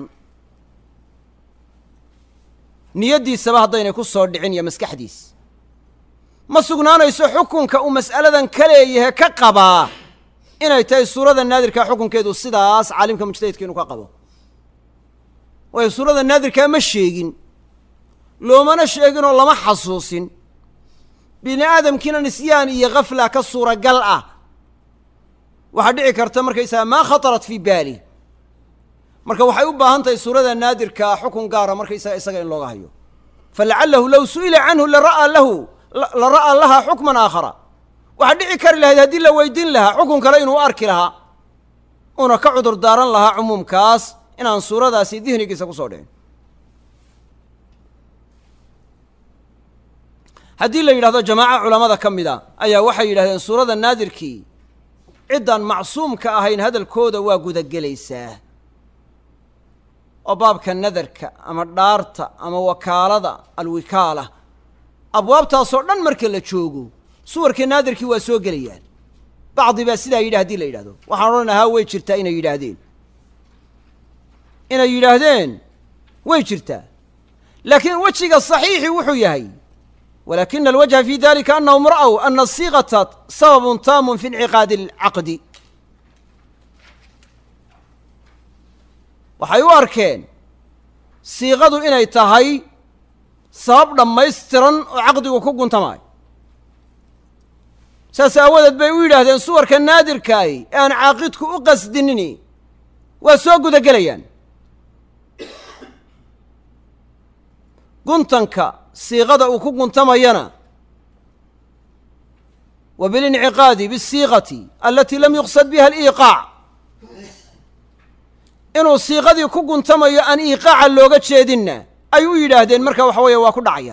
niyaddiisaba haddaynay ku soo dhicin iyo maskaxdiis ma sugnaanayso xukunka uu mas'aladan ka leeyahay ka qabaa inay tahay suurada naadirkaa xukunkeedu sidaas caalimka mujtahidka inuu ka qabo waayo suurada naadirkaa ma sheegin loomana sheeginoo lama xasuusin bini aadamkiina nisyaan iyo khafla ka suuragal ah waxaa dhici karta markaysaga maa khatarat fii baali marka waxay u baahan tahay suurada naadirkaa xukun gaara markaysaga isaga in looga hayo falacalahu low su'ila canhu lara'aa lahu la ra'aa lahaa xukman aakhara waxaa dhici kari lahayd haddii la weydiin lahaa xukun kale inuu arki lahaa una ka cudur daaran lahaa cumuumkaas inaan suuradaasi dihnigiisa ku soo dhicin haddii la yidhahdo jamaaco culamada ka mid a ayaa waxay yidhahdeen suurada naadirkii ciddaan macsuumka ahayn hadalkooda waa gudagelaysaa oo baabka nadarka ama dhaarta ama wakaalada alwikaala abwaabtaasoo dhan marka la joogo suwarka naadirkii waa soo gelayaan bacdi baa sidaa yidhi hadii la yidhahdo waxaan odhanahaa way jirtaa inay yidhaahdeen inay yidhaahdeen way jirtaa laakiin wejiga saxiixi wuxuu yahay walakina alwajha fi dalika anahum ra'w ana asiiqata sababun taamun fi inciqaadi alcaqdi waxay u arkeen siiqadu inay tahay sabab dhammaystiran oo caqdigu ku guntamaayo saas aawadeed bay u yidhaahdeen suwarka naadirkaahi ee aan caaqidku u qasdinini waa soo gudagelayaan guntanka siiqada uu ku guntamayana wa bilinciqaadi bisiiqati alatii lam yuqsad biha aliiqaac inuu siiqadii ku guntamayo aan iiqaaca looga jeedinna ay u yidhaahdeen marka waxa weeye waa ku dhacaya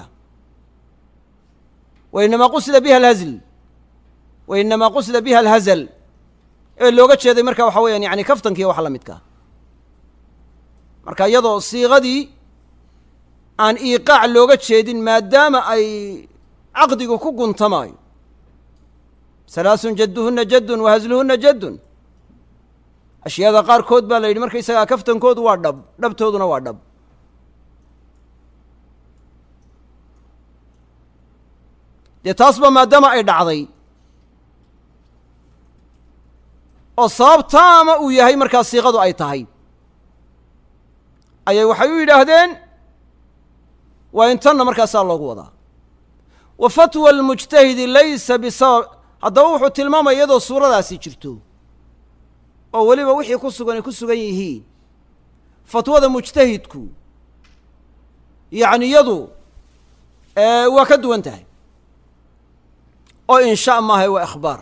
wa inamaa qusida biha alhazl wa inamaa qusida biha alhazal ee looga jeeday marka waxa weeyaan yani kaftankiiyo wax la midkaa marka iyadoo siiqadii aan iiqaac looga jeedin maadaama ay caqdigu ku guntamaayo salaasun jadduhunna jaddun wa hazluhunna jaddun ashyaada qaarkood baa la yidhi markaysagaa kaftankoodu waa dhab dhabtooduna waa dhab dee taasba maadaama ay dhacday oo sabab taama uu yahay markaa siiqadu ay tahay ayay waxay u yidhaahdeen waa in tanna markaasaa loogu wadaa wa fatwa almujtahidi laysa bisabab haddaba wuxuu tilmaamaya iyadoo suuradaasi jirto oo weliba wixii ku sugan ay ku sugan yihiin fatwada mujtahidku yacni iyadu waa ka duwan tahay oo insha maaha waa ikhbaar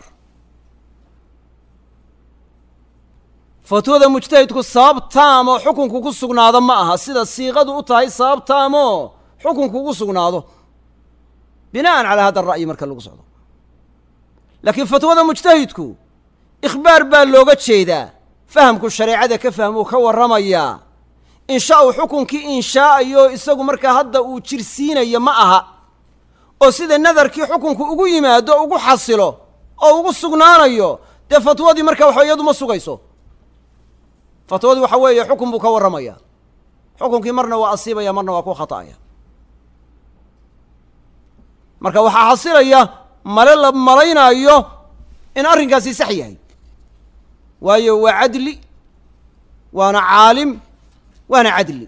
fatwada mujtahidku sabab taamoo xukunku ku sugnaado ma aha sida siiqadu u tahay sabab taamoo xukunku ugu sugnaado bina'an calaa hada ara'yi marka lagu socdo laakiin fatwada mujtahidku ikhbaar baa looga jeedaa fahamku shareecada ka fahmuu ka warramayaa insha uu xukunkii inshaa'iyo isagu markaa hadda uu jirsiinayo ma aha oo sida nadarkii xukunku ugu yimaado ugu xasilo oo ugu sugnaanayo dee fatwadii marka waxa iyadu ma sugayso fatwadii waxa weeye xukun buu ka warramayaa xukunkii marna waa asiibaya marna waa ku khata'aya marka waxaa xasilaya male la malaynaayo in arrinkaasi sax yahay waayo waa cadli waana caalim waana cadli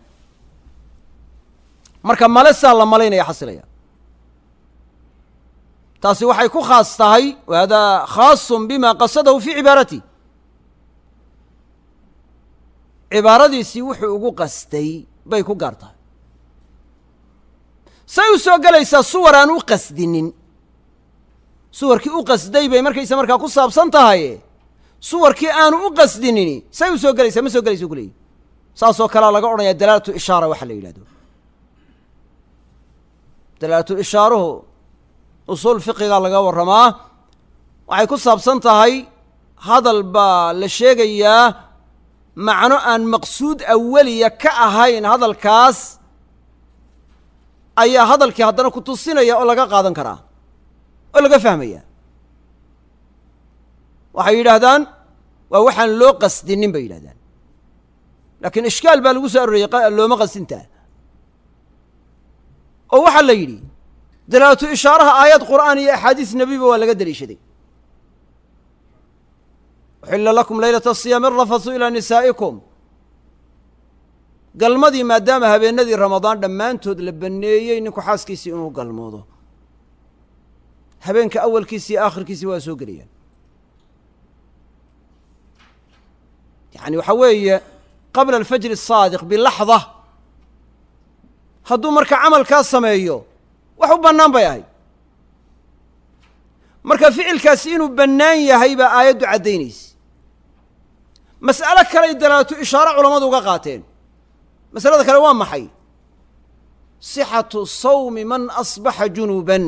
marka male saa la malaynaya xasilaya taasi waxay ku khaas tahay wa hada khaasun bima qasadahu fii cibaarati cibaaradiisii wuxuu ugu qastay bay ku gaar tahay say u soo gelaysaa suwar aan u qasdinin suwarkii u qasday bay markaysa markaa ku saabsan tahay suwarkii aanu u qasdinini say u soo gelaysaa ma soo gelaysa ku leeyihi saasoo kalea laga odhanaya dalaalatu ishaara waxa la yidhahdo dalaalatu ishaaruhu usuul fiqiga laga warramaa waxay ku saabsan tahay hadal baa la sheegayaa macno aan maqsuud awaliya ka ahayn hadalkaas ayaa hadalkii haddana ku tusinaya oo laga qaadan karaa oo laga fahmaya waxay yidhaahdaan waa waxaan loo qasdinin bay yidhahdaan laakiin ishkaal baa lagu soo arooriyey looma qasdintaa oo waxaa la yidhi dalaalatu ishaaraha aayad qur'aan iyo axaadiis nebiba waa laga deliishaday uxilla lakum laylata asiyaami arafathu ilaa nisaa'ikum galmadii maadaama habeenadii ramadaan dhammaantood la baneeyey ninku xaaskiisii inuu galmoodo habeenka awalkiisi iyo aakhirkiisii waa soo gelayaan yacni waxaa weeye qabla alfajri asaadiq bilaxda hadduu marka camalkaa sameeyo wax u bannaan bay ahayd marka ficilkaasi inuu bannaan yahay baa aayaddu caddaynaysa mas'alo kaley dalaalatu ishaaro culammadu uga qaateen masalada kale waa maxay sixatu sawmi man asbaxa junuban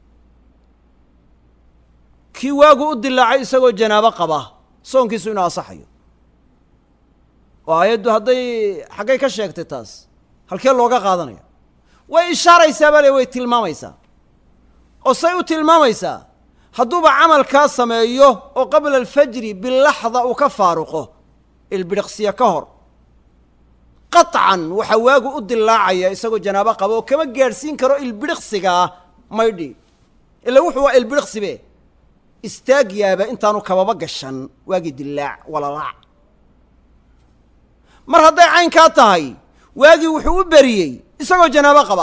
kii waagu u dilaacay isagoo janaabo qaba soonkiisu inuu asaxayo oo aayaddu hadday xaggay ka sheegtay taas halkee looga qaadanaya way ishaaraysaa baa le way tilmaamaysaa oo say u tilmaamaysaa hadduuba camalkaa sameeyo oo qabla alfajri bilaxda uu ka faaruqo ilbidhiqsiya ka hor qaطcan waxaa waagu u dilaacaya isagoo janaabo qaba oo kama gaadhsiin karo ilbidhiqsigaa maydhi ila wuxuu waa ilbidhiqsibe istaag yaaba intaanu kababa gashan waagii dilaac walalaac mar hadday caynkaa tahay waagii wuxuu u beriyey isagoo janaabo qaba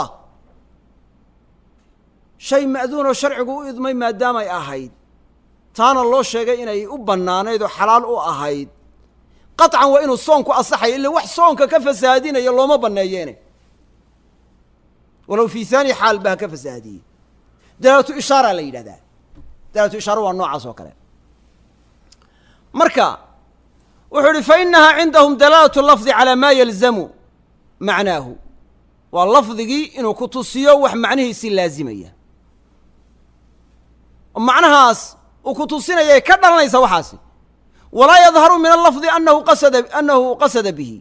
shay ma'duun oo sharcigu u idmay maadaamay ahayd taana loo sheegay inay u bannaanayd oo xalaal u ahayd qaطcan waa inuu soonku asaxayo illa wax soonka ka fasaadinayo looma banneeyeene walow fii haani xaal ba ha ka fasaadiyey dalaalatu ishaara la yidhahdaa dalaalatu ishaara waa noocaas oo kale marka wuxuu ihi fainaha cindahum dalaalatu lafdi calaa maa yalzamu macnaahu waa lafdigii inuu ku tusiyo wax macnihiisii laazimaya oo macnahaas uu ku tusinayay ka dhalanaysa waxaasi walaa yadharu min alafdi anahu qasada anahu qasada bihi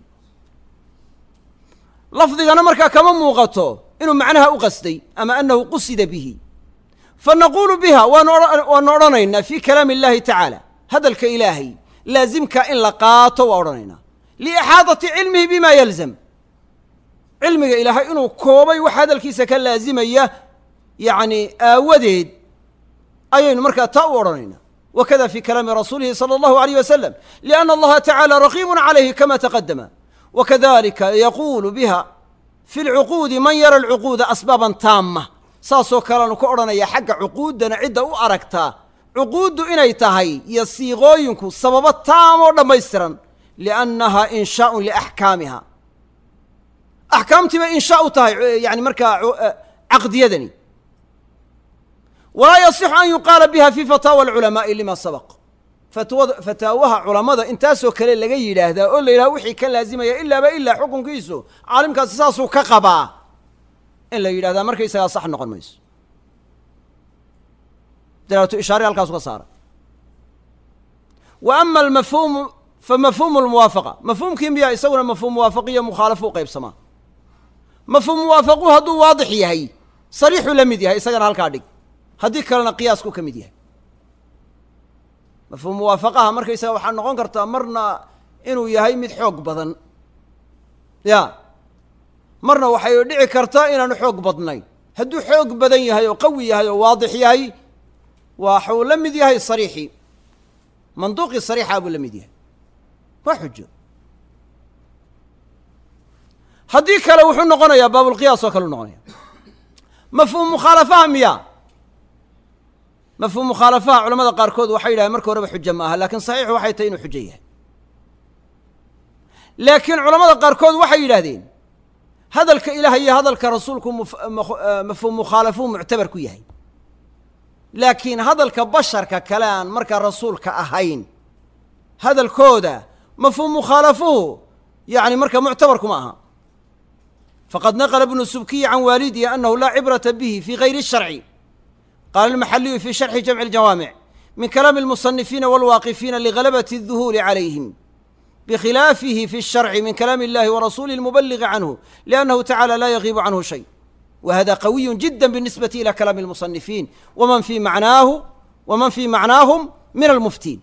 lafdigana markaa kama muuqato inuu macnaha u qasday ama anahu qusida bihi fanaquulu biha waanu waanu odhanaynaa fi kalaami اllahi tacaala hadalka ilaahay laazimka in la qaato waa odhanaynaa liixaadati cilmihi bima yalzam cilmiga ilaahay inuu koobay wax hadalkiisa ka laazimaya yacni aawadeed ayaynu markaa taa u odhanaynaa wakada fi kalaami rasuulihi salى اllahu عalيyh wasalam liأna allaha tacaalى raqiib calayhi kama taqadama wakadalika yaquulu biha fi lcuquudi man yara alcuquuda asbaaban taama saasoo kaleanu ka odhanaya xagga cuquuddana cidda u aragtaa cuquuddu inay tahay iyo siiqooyinku sababo taamoo dhammaystiran liannaha inshaaءun liaxkaamiha axkaamtii bay inshaa u tahay yani markaa caqdiyadani walaa yasixu an yuqaala biha fi fataawa alculamaa'i lima sabaq fatwada fataawaha culammada intaasoo kale laga yidhaahdaa oo la yidhaha wixii ka laazimaya ilaaba ilaa xukunkiisu caalimkaasi saasuu ka qabaa in la yidhahdaa markaysagaa sax noqon mayso dalaalatu ishaare halkaasu ka saara wa ama almafhuumu fa mafhuumu lmuwaafaqa mafhuumkii miyaa isaguna mafhuum muwaafaqiyo mukhaalafo u qaybsamaa mafhuum muwaafaqu hadduu waadix yahay sariixuu la mid yahay isagana halkaa dhig haddii kalena qiyaasku ka mid yahay mafhuum muwaafaqaha markaysaga waxaa noqon kartaa marna inuu yahay mid xoog badan ya marna waxay dhici kartaa inaanu xoog badnayn hadduu xoog badan yahay oo qawi yahay oo waadix yahay waxuu la mid yahay sariixii manduuqii sariixa buu la mid yahay waa xujo haddii kale wuxuu noqonayaa baabulqiyaas oo kale u noqonaya mafhuum mukhaalafaha miya mafhuum mukhaalafaha culamada qaarkood waxay yidhahdeen marka horeba xujo ma aha laakiin saxiixu waxay tahay inuu xujo yahay laakiin culamada qaarkood waxay yidhahdeen hadalka ilaah iyo hadalka rasuulku mafhuum mukhaalafuu muctabar ku yahay laakiin hadalka basharka kale aan markaa rasuulka ahayn hadalkooda mafhuum mukhaalafuhu yani marka muctabar kuma aha faqad naqla ibnu subkiyi can waalidihi anahu laa cibrata bihi fi gayri الsharci qala almaxaliyu fi sharxi jamci اljawaamic min kalaami اlmusanifiina walwaaqifiina lighalabati الduhuuli calayhim bkhilaafihi fi الsharci min kalaami اllahi warasuulih اlmubaligi canhu liannahu tacala laa yagiibu canhu shay whada qawiyu jida binisbati ila kalaami اlmusanifiin wman fi macnaahu waman fii macnaahum min almuftiin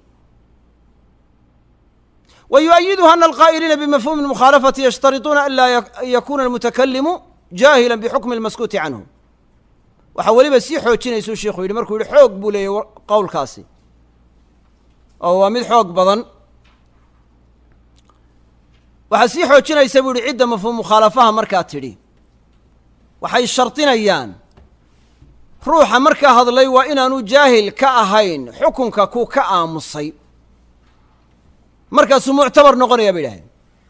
wyuؤyiduha ana alqaa'iliina bimafhuumi اlmukhaalafati yashtarituuna an laa yakuna almutakalimu jaahila bixukmi اlmaskuuti canhu waxaa weliba sii xoojinaysuu sheikhu yidhi markuu yihi xoog buu leeyay qowlkaasi oo waa mid xoog badan waxaa sii xoojinaysa buu yihi cidda mafhuum mukhaalafaha markaa tidhi waxay shardinayaan ruuxa markaa hadlay waa inaanu jaahil ka ahayn xukunka kuu ka aamusay markaasuu muctabar noqonaya bay idhahdeen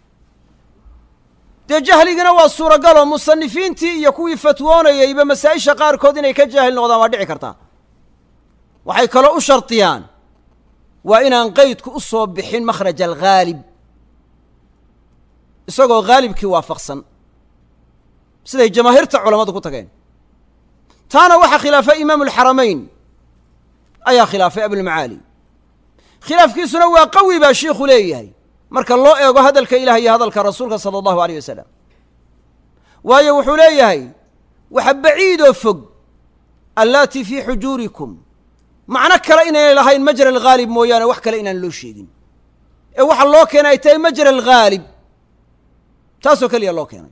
dee jahligina waa suuragaloo musanifiintii iyo kuwii fatwoonayeyba masaa-isha qaarkood inay ka jaahil noqdaan waa dhici kartaa waxay kaloo u shardiyaan waa inaan qeydku u soo bixin makhraj alghaalib isagoo haalibkii waafaqsan siday jamaahiirta culammadu ku tageen taana waxaa khilaafay imaamu alxaramayn ayaa khilaafay abulmacaali khilaafkiisuna waa qawi baa shiikhu leeyahay marka loo eego hadalka ilaah iyo hadalka rasuulka sala allahu aleyh wasalam waayo wuxuu leeyahay waxa baciidoo fog allaatii fii xujuurikum macno kale inaynay lahayn majra alghaalib mooyaane wax kale inaan loo sheegin ee waxa loo keenay ay tahay majra alghaalib taasoo keliya loo keenay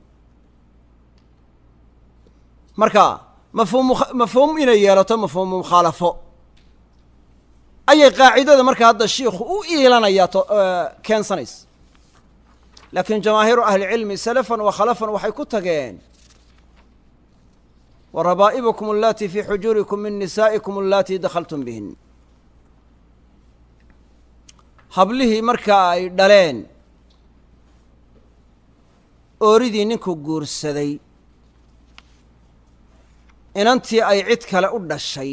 marka mafhuum mafhuum inay yeelato mafhuum mukhaalafo ayay qaacidada marka hadda shiikhu u iilanayaa to keensanaysa laakiin jamaahiiru ahli cilmi salafan wa khalafan waxay ku tageen wa rabaa'ibukum allatii fii xujuurikum min nisaa'ikum allatii dakhaltum bihin hablihii markaa ay dhaleen ooridii ninku guursaday inantii ay cid kale u dhashay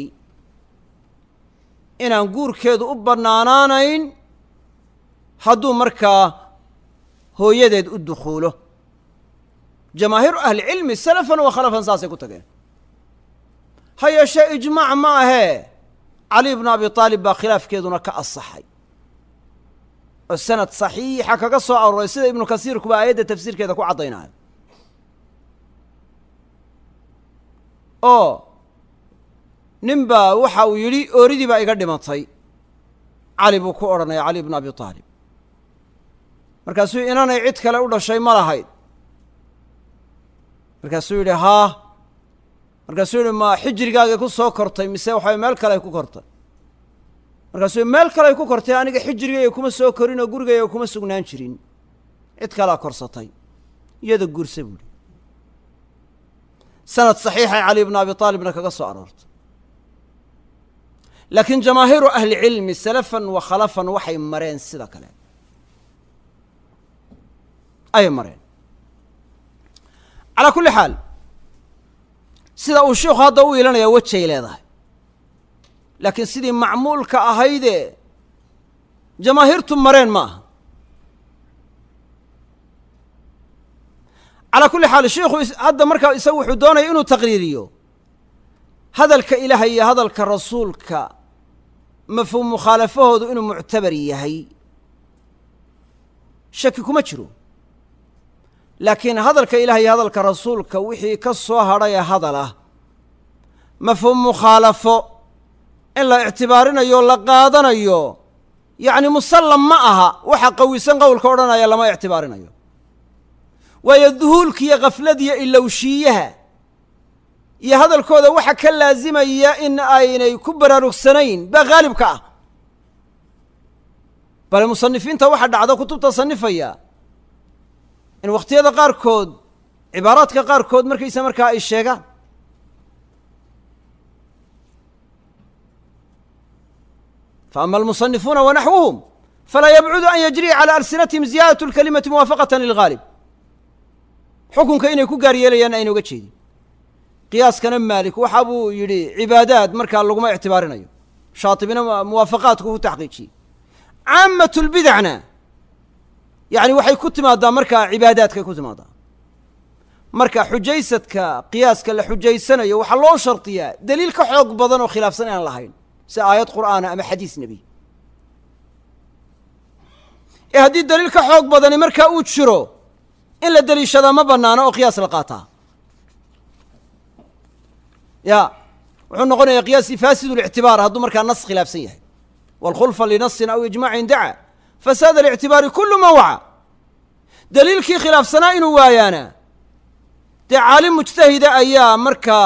inaan guurkeedu u bannaanaanayn hadduu markaa hooyadeed u dukhuulo jamaahiiru ahlicilmi salafan wa khalafan saasay ku tageen ha yeeshee ijmaac ma ahee cali bnu abi aalib baa khilaafkeeduna ka asaxay oo sanad saxiixa kaga soo arooray sida ibnu kasiirkuba aayadda tafsiirkeeda ku caddaynayo oo nin baa waxa uu yidhi ooridii baa iga dhimatay cali buu ku odhanaya cali bnu abi aalib markaasuu inanay cid kale u dhashay ma lahayd markaasuu yidhi haa markaasuu yidhi ma xijrigaagay ku soo kortay mise waxay meel kale ay ku kortay markaasuu meel kale ay ku kortay aniga xijrigayga kuma soo korin oo gurigayga kuma sugnaan jirin cid kalea korsatay iyada guursa buuhi sanad saxiixay cali bnu abi aalibna kaga soo aroortay laakiin jamaahiiru ahli cilmi salafan wa khalafan waxay mareen sida kale ayay mareen calaa kulli xaal sida uu sheikhu hadda u iilanayaa wejay leedahay laakiin sidii macmuulka ahaydee jamaahiirtu mareen ma aha calaa kulli xaal sheikhu hadda markaa isagu wuxuu doonaya inuu taqriiriyo hadalka ilaaha iyo hadalka rasuulka mafhuum mukhaalafahoodu inuu muctabar yahay shaki kuma jiro laakiin hadalka ilaah iyo hadalka rasuulka wixii ka soo hadhaya hadal ah mafhuum mukhaalafo in la ictibaarinayo o la qaadanayo yacni musallam ma aha waxa qawisan qowlka odhanaya lama ictibaarinayo waayo duhuulkiiyo khafladiyo ilowshiiyaha iyo hadalkooda waxa ka laazimaya in aynay ku baraarugsanayn baa haalibka ah bale musanifiinta waxa dhacda kutubta sanifaya in wakhtiyada qaarkood cibaaraadka qaarkood markaysa markaa ay sheegaan faama almusanifuuna wanaxwuhum falaa yabcudu an yajriya calى alsinatihim ziyaadaة اlkalimati muwaafaqaة lilghaalib xukunka inay ku gaar yeelayaan ayna uga jeedin qiyaaskana maalik waxa buu yidhi cibaadaad markaa laguma ictibaarinayo shaatibina muwaafaqaadku ku taxqiijiyey caamaة اlbidacna yani waxay ku timaadaa markaa cibaadaadkay ku timaadaa marka xujaysadka qiyaaska la xujaysanayo waxaa loo shardiyaa daliil ka xoog badan oo khilaafsan inaan lahayn si aayad qur'aana ama xadiis nebi ee haddii daliil ka xoog badani markaa uu jiro in la deliishadaa ma bannaano oo qiyaas la qaataa ya wuxuu noqonayaa qiyaasi faasidu lictibaar hadduu markaa nas khilaafsan yahay waalkhulfa linasin aw ijmaacin daca fasaada alictibaari kullu man waca daliilkii khilaafsanaa inuu waayaana dee caalim mujtahida ayaa markaa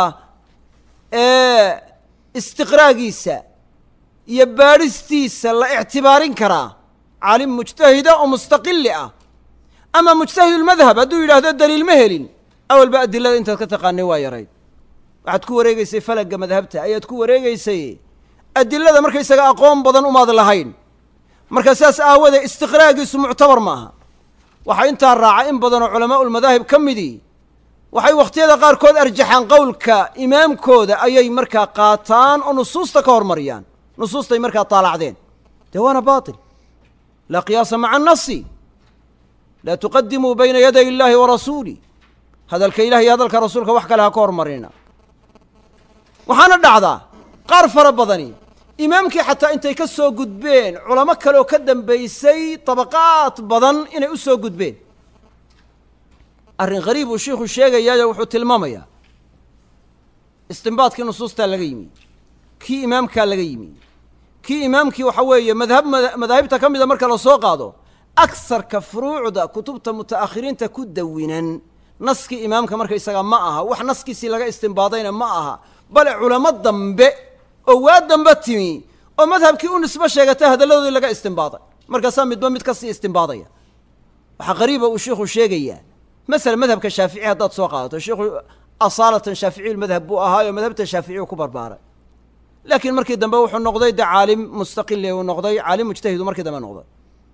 istiqraagiisa iyo baadhistiisa la ictibaarin karaa caalim mujtahida oo mustaqili ah ama mujtahidulmadhab hadduu yidhaahdo daliil ma helin awalba adilada intaad ka taqaanay waa yarayd waxaad ku wareegeysay falagga madhabta ayaad ku wareegeysay adilada markaysaga aqoon badan umaad lahayn marka saas aawadee istiqraagiisu muctabar maaha waxaa intaa raaca in badan oo culamaa'ulmadaahib ka midii waxay wakhtiyada qaarkood arjaxaan qowlka imaamkooda ayay markaa qaataan oo nusuusta ka hormariyaan nusuustay markaa taalacdeen dee waana baatil laa qiyaasa maca annasi laa tuqadimuu bayna yaday illaahi wa rasuulih hadalka ilah iyo hadalka rasuulka wax kale ha ka hormarina waxaana dhacdaa qaar fara badani imaamkii xataa intay ka soo gudbeen culamo kale oo ka dambaysay tabaqaad badan inay u soo gudbeen arrin hariib uu shiikhu sheegayaayo wuxuu tilmaamayaa istinbaadkii nusuustaa laga yimi kii imaamkaa laga yimi kii imaamkii waxa weeye madhab madaahibta ka mida marka la soo qaado agsarka furuucda kutubta muta'akhiriinta ku dawinan naskii imaamka markaysaga ma aha wax naskiisii laga istinbaadayna ma aha bale culamo dambe oo waa dambe timi oo madhabkii u nisbo sheegatay hadalladoodii laga istinbaaday markaasaa midba mid kasii istinbaadaya waxaa qariiba uu shiikhu sheegayaa masala madhabka shaafici haddaad soo qaadato sheikhu asaalatan shaaficiyulmadhab buu ahaayo madhabta shaaficiyu ku barbaaray laakiin markii dambe wuxuu noqday de caalim mustaqili uu noqday caalim mujtahidu markii dambe noqday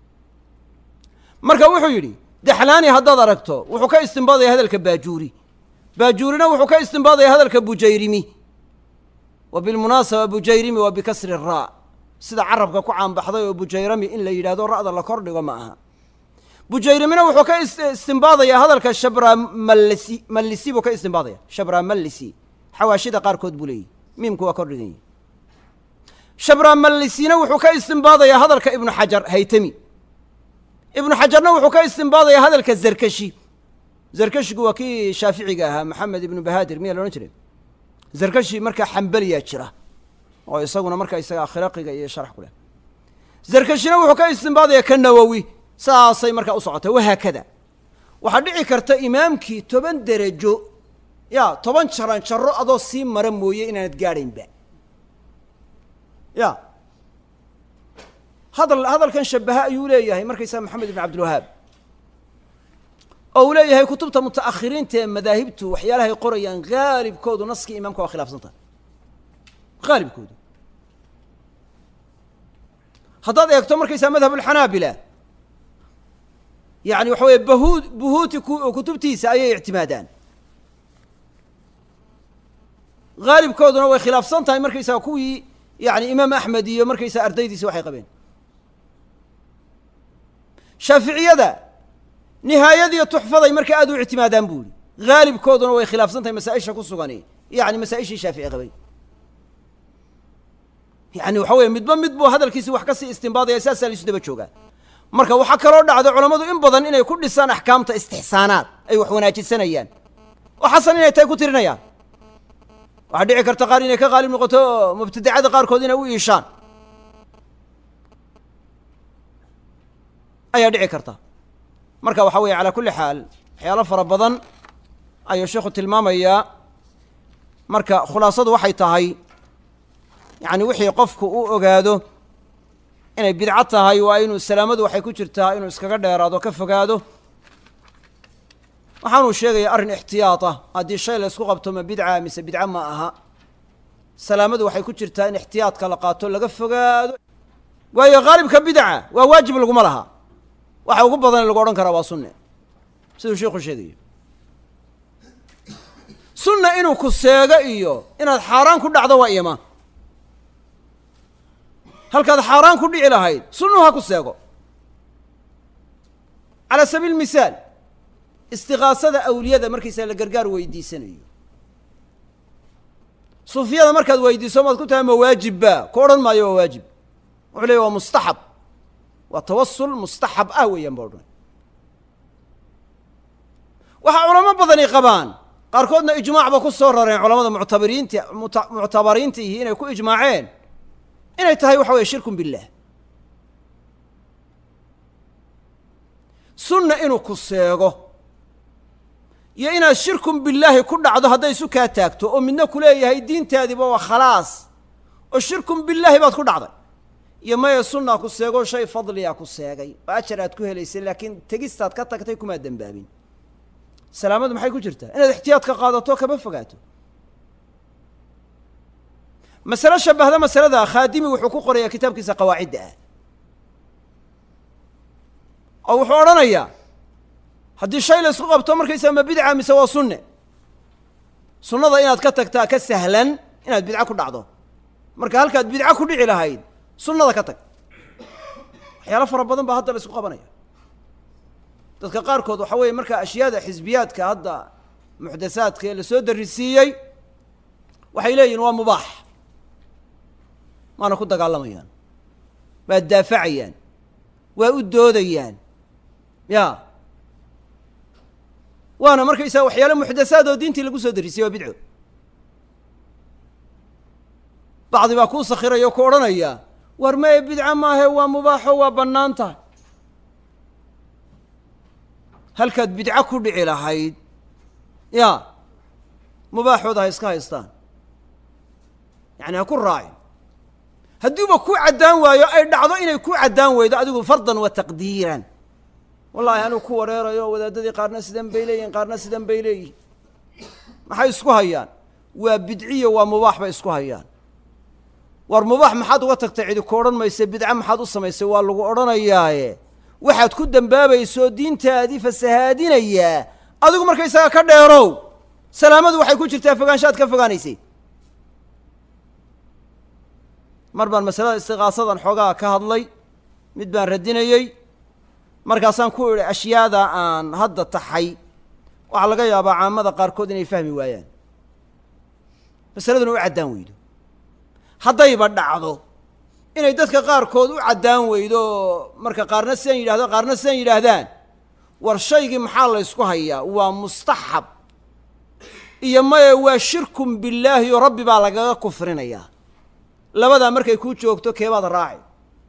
marka wuxuu yidhi daxlaani haddaad aragto wuxuu ka istinbaadaya hadalka baajuuri baajuurina wuxuu ka istinbaadaya hadalka bujayrimi wa bilmunaasaba bujayrimi waa bikasri raa sida carabka ku caanbaxday oo bujayrami in la yidhahdo ra'da la kor dhigo ma aha bujayrimina wuxuu ka istinbaadaya hadalka shabra mallisi mallisi buu ka istinbaadaya shabra mallisi xawaashida qaarkood buu leeyahy miimku waa kor dhigan yahy shabra mallisina wuxuu ka istinbaadaya hadalka ibnu xajar haytami ibnu xajarna wuxuu ka istinbaadaya hadalka zarkashi zarkashigu waa kii shaaficiga ahaa maxamed ibnu bahaadir miyaa la odhan jiray zarkashi markaa xambaliyaa jira oo isaguna markaa isagaa khiraqiga iyo sharax ku leh zarkashina wuxuu ka istinbaadaya ka nawowi saasay markaa u socotay wahaakada waxaa dhici karta imaamkii toban derajo ya toban jaran jaro adoo sii mara mooye inaanad gaadhaynba ya hadal hadalkan shabaha ayuu leeyahay markaysaa maxamed ibn cabdilwahaab oo uu leeyahay kutubta muta'akhiriinta ee madaahibtu waxyaalahay qorayaan haalibkoodu naskii imaamka waa khilaafsantaha haalibkoodu haddaad eegto markaysaa madhab ulxanaabila yani waxa weye bahuud buhuuti kutubtiisa ayay ictimaadaan haalibkooduna way khilaafsan tahay markaysaga kuwii yani imaam axmed iyo markaysaa ardaydiisi waxay qabeen shaaficiyada nihaayadiiyo tuxfaday marka aad u ictimaadaan bu ihi haalibkooduna way khilaafsan tahay masaa-isha ku sugani yani masaa-ishii shaafici qabay yani waxa weye midba mid buu hadalkiisi wax kasii istinbaadaya saasaa laisu daba joogaa marka waxaa kaloo dhacday culammadu in badan inay ku dhisaan axkaamta istixsaanaad ay wax wanaajisanayaan oo xasan inay tahay ku tirinayaan waxaa dhici karta qaar inay ka qaalib noqoto mubtadicada qaarkood inay u iishaan ayaa dhici karta marka waxa weeye calaa kulli xaal waxyaalo fara badan ayuu sheikhu tilmaamayaa marka khulaasadu waxay tahay yacni wixii qofku u ogaado inay bidco tahay waa inuu salaamadu waxay ku jirtaa inuu iskaga dheeraado ka fogaado waxaanuu sheegayaa arrin ixtiyaad ah haddii shay la isku qabto ma bidca mise bidca ma aha salaamadu waxay ku jirtaa in ixtiyaadka la qaato laga fogaado waayo haalibka bidca waa waajib laguma laha waxa ugu badan lagu odhan karaa waa sunne siduu sheikhu sheegayo sunna inuu ku seego iyo inaad xaaraan ku dhacdo waa iyama halkaad xaaraan ku dhici lahayd sunnuhu ha ku seego calaa sabiil misaal istiqaasada awliyada markaysaa la gargaar weydiisanayo suufiyada markaad weydiiso maad ku tahay ma waajibba ku odhan maayo waa waajib wuxuu leeya waa mustaxab waa tawasul mustaxab ah weeyaan ba odhan waxaa culamo badani qabaan qaarkoodna ijmaac ba ku soo rareen culamada muctabiriinta muta muctabariintiihi inay ku ijmaaceen inay tahay waxa weye shirkun billah sunna inuu ku seego iyo inaad shirkun billaahi ku dhacdo hadday isu kaa taagto oo midna ku leeyahay diintaadiba waa khalaas oo shirkun billaahi baad ku dhacday iyo maya sunnaa ku seego shay fadliyaa ku seegay oo ajar aad ku helaysay laakiin tegistaad ka tagtay kumaa dembaabin salaamadu maxay ku jirtaa inaad ixtiyaadka qaadato kama fogaato masale shabahda masalada khaadimi wuxuu ku qorayaa kitaabkiisa qawaacidda ah oo wuxuu odhanayaa haddii shay la isku qabto markaysaa ma bidca mise waa sunne sunnada inaad ka tagtaa ka sahlan inaad bidco ku dhacdo marka halkaad bidco ku dhici lahayd sunnada ka tag waxyaalo fara badan baa hadda la isku qabanaya dadka qaarkood waxa weeye markaa ashyaada xisbiyaadka hadda muxdathaadka ee lasoo darisiiyey waxay leeyihin waa mubaax waana ku dagaalamayaan waa daafacayaan waa u doodayaan ya waana markaysaa waxyaale muxdathaad oo diintii lagu soo darisiyey waa bidco bacdi baa kuu sakhiraya oo ku odhanaya war mae bidca maahe waa mubaaxo waa bannaan tahay halkaad bidco ku dhici lahayd ya mubaaxooda ha iska haystaan yacni ha ku raacin haddiiba ku caddaan waayo ay dhacdo inay ku caddaan weydo adigu fardan wa taqdiiran wallahi anuu ku wareerayo wadaadadii qaarna sidan bay leeyihin qaarna sidan bay leeyihin maxay isku hayaan waa bidciyo waa mubaax bay isku hayaan war mubaax maxaad uga tagtay cidi ku odhan mayse bidca maxaad u samaysay waa lagu odhanayaaye waxaad ku dambaabayso diintaadii fasahaadinayaa adigu markaysaga ka dheerow salaamadu waxay ku jirtaa fogaanshaad ka fogaanaysay mar baan masalada istiqaasadan xoogaa ka hadlay mid baan radinayey markaasaan ku idhi ashyaada aan hadda taxay waxaa laga yaabaa caamada qaarkood inay fahmi waayaan masaladuna u caddaan weydo haddayba dhacdo inay dadka qaarkood u caddaan weydo marka qaarna sidan yidhahdo qaarna sidan yidhaahdaan war shaygii maxaa la ysku hayaa waa mustaxab iyo maya waa shirkun billaahi oo rabbi baa lagaga kufrinayaa labadaa markay kuu joogto keebaad raaci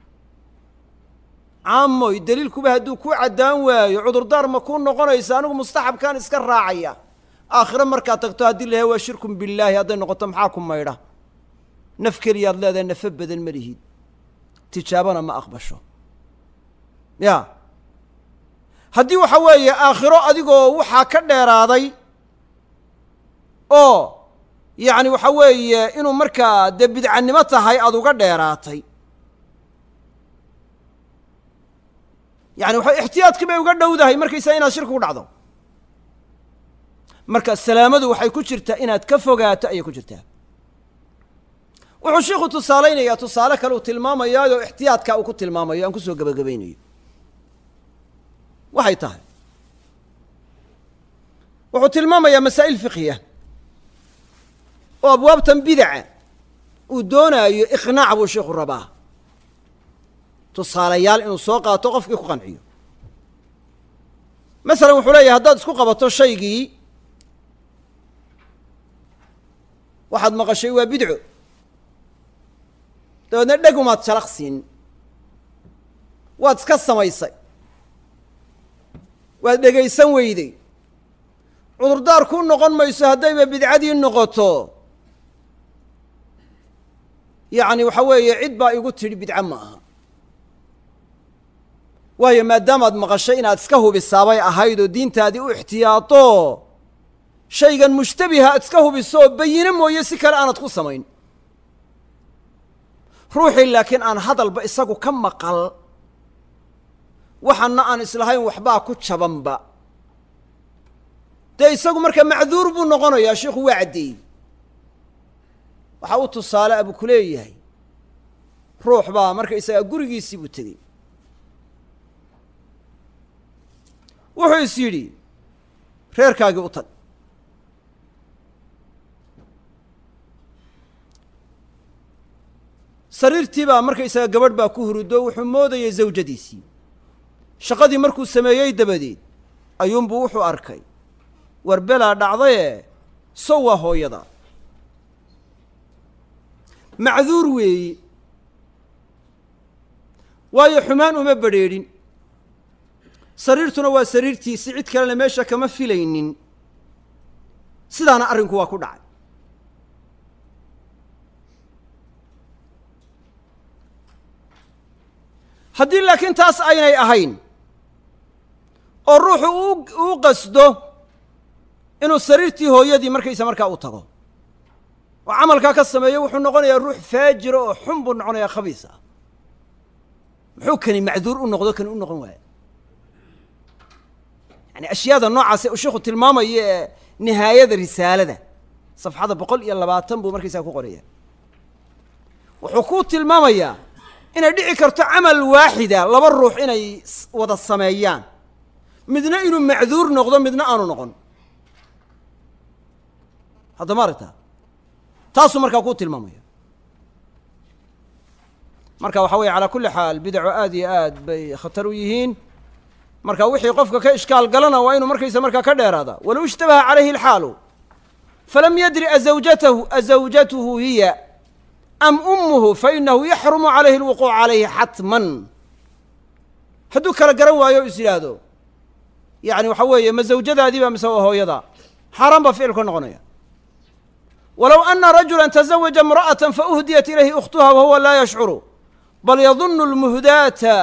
caamoy daliilkuba hadduu ku caddaan waayo cudurdaar ma kuu noqonaysa anigu mustaxabkaan iska raacaya aakhire markaad tagto haddii lahay waa shirkun billaahi hadday noqoto maxaa ku maydha naf keliyaad leedahay nafo badan ma lihid tijaabana ma aqbasho ya haddii waxa weeye aakhiro adigoo waxaa ka dheeraaday oo yacni waxa weeye inuu markaa dee bidcannimo tahay aada uga dheeraatay yani waxa ixtiyaadkii bay uga dhowdahay markaysaa inaad shirki ku dhacdo marka salaamadu waxay ku jirtaa inaad ka fogaato ayay ku jirtaa wuxuu shiiku tusaalaynayaa tusaale kale uu tilmaamayaayoo ixtiyaadkaa uu ku tilmaamayo aan kusoo gebagabaynayo waxay tahay wuxuu tilmaamayaa masaa'il fiqhiya oo abwaabtan bidaca uu doonaayo iqnaac buu sheikhu rabaa tusaalayaal inuu soo qaato qofkii ku qanciyo masalan wuxuu leeyahay haddaad isku qabato shaygii waxaad maqashay waa bidco dabeedna dhegumaad jalaq siin waad iska samaysay waad dhegaysan weyday cudurdaar kuu noqon mayso haddayba bidcadii noqoto yacni waxa weeye cid baa igu tidhi bidca ma aha waayo maadaamaad maqashay inaad iska hubisaabay ahayd oo diintaadii u ixtiyaato shaygan mushtabiha aad iska hubiso oo bayine mooye si kale aanad ku samayn ruuxii laakiin aan hadalba isagu ka maqal waxaana aan islahayn waxbaa ku jabanba dee isagu marka macduur buu noqonayaa sheikhu waa caddeeyey waxaa u tusaale abu ku leeyahay ruux baa marka isagaa gurigiisii buu tegey wuxuu is yidhi reerkaagii u tag sariirtii baa markaysaga gabadh baa ku hurudo wuxuu moodayay zawjadiisii shaqadii markuu sameeyey dabadeed ayuunbuu wuxuu arkay war belaa dhacdaye sow waa hooyada macduur weeye waayo xumaan uma badrheedhin sariirtuna waa sariirtiisi cid kalena meesha kama filaynin sidaana arrinku waa ku dhacay haddii laakiin taas aynay ahayn oo ruuxu u uu qasdo inuu sariirtii hooyadii markaysa markaa u tago oo camalkaa ka sameeyo wuxuu noqonayaa ruux faajira oo xun buu noqonayaa khabiis ah muxuu kani macduur u noqdo kani u noqon waaya yani ashyaada noocaase uu sheikhu tilmaamayo ee nihaayada risaalada safxada boqol iyo labaatan buu markaysaa ku qoraya wuxuu ku tilmaamayaa inay dhici karto camal waaxida laba ruux inay wada sameeyaan midna inuu macduur noqdo midna aanu noqon hadda ma aragtaa taasuu markaa ku tilmaamaya marka waxa weeye calaa kulli xaal bidacu aad iyo aad bay khatar u yihiin marka wixii qofka ka ishkaal galana waa inuu markaysa markaa ka dheeraada walow ishtabaha calayhi alxaalu falam yadri azawjatahu azawjatuhu hiya am ummuhu fainahu yaxrumu calayhi alwuquuc calayhi xatman hadduu kala garan waayo o is yidhaahdo yacni waxa weeye ma zawjadaadiiba mise waa hooyada xaaraan baa ficil ka noqonaya walow ana rajula tazawaja imra'ata fauhdiyat ilayhi ukhtuha wahuwa laa yashcuru bal yadunu lmuhdaata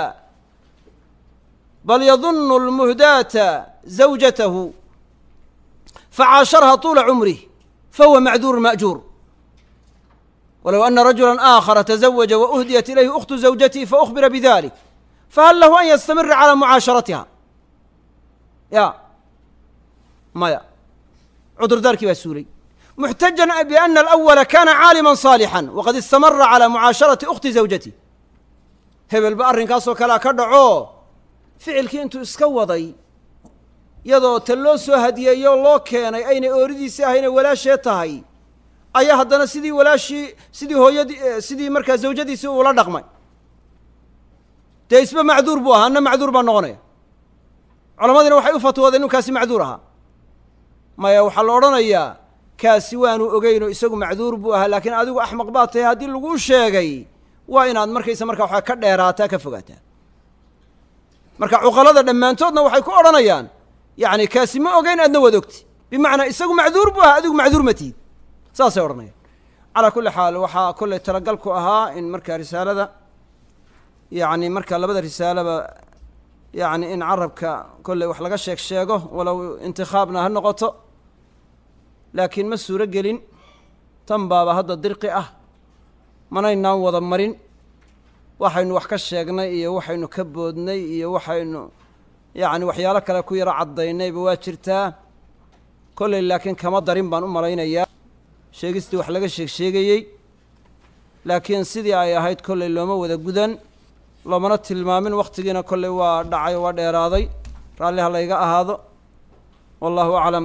bal yadunu lmuhdaata zawjatahu facaasharha tuula cumrih fahuwa macduurun ma'juur walow ana rajula aakhara tazawaja wauhdiyat ilayhi ukhtu zawjatihi faأkhbira bidalik fahal lahu an yastamira calى mucaasharatiha ya maya cudurdaarkii baa suulay muxtajan biana alأwala kana caalima صaalixا waqad istamara calى mucaasharati ukhti zawjatih hebel ba arrinkaasoo kalea ka dhaco ficilkii intuu iska waday iyadoo ta loo soo hadiyeeyo loo keenay aynay ooridiisii ahayne walaashee tahay ayaa haddana sidii walaashii sidii hooyadii sidii markaa zawjadiisii uula dhaqmay dee isba macduur buu ahaa anna macduur baa noqonaya culamadiina waxay u fatwoodeen inuu kaasi macduur ahaa maya waxaa la odhanayaa kaasi waanu ogeyn oo isagu macduur buu ahaa laakiin adigu axmaq baa tahay haddii laguu sheegay waa inaad markaysa markaa waxaa ka dheeraataa ka fogaataa marka cuqalada dhammaantoodna waxay ku odhanayaan yacni kaasi ma ogeyn aadna waad ogti bimacnaa isagu macduur buu ahaa adigu macduur ma tihid saasay odhanayaan calaa kulli xaal waxaa kollay talagalku ahaa in markaa risaalada yacni marka labada risaalaba yacni in carabka kolley wax laga sheeg sheego walow intikhaabna ha noqoto laakiin ma suuro gelin tan baaba hadda dirqi ah manaynaan wada marin waxaynu wax ka sheegnay iyo waxaynu ka boodnay iyo waxaynu yacni waxyaalo kale ku yaro caddaynayba waa jirtaa kolley laakiin kama darin baan u malaynayaa sheegistii wax laga sheeg sheegayey laakiin sidii ay ahayd kolley looma wada gudan loomana tilmaamin wakhtigiina kolley waa dhacay oo waa dheeraaday raalli ha layga ahaado wallahu aclam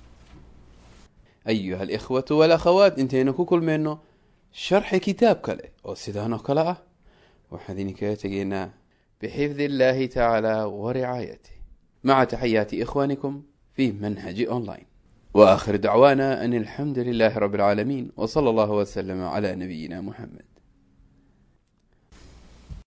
ayuha alikhwatu walakhawaat intaynu ku kulmayno sharxi kitaab kale oo sidaan oo kale ah waxaan idinkaga tegaynaa bixifdi illaahi tacaala wa ricaayatih maca taxayaati ikhwaanikum fi manhaji online وآخر دعوانا أن الحمد لله رب العالمين وصلى الله وسلم على نبينا محمد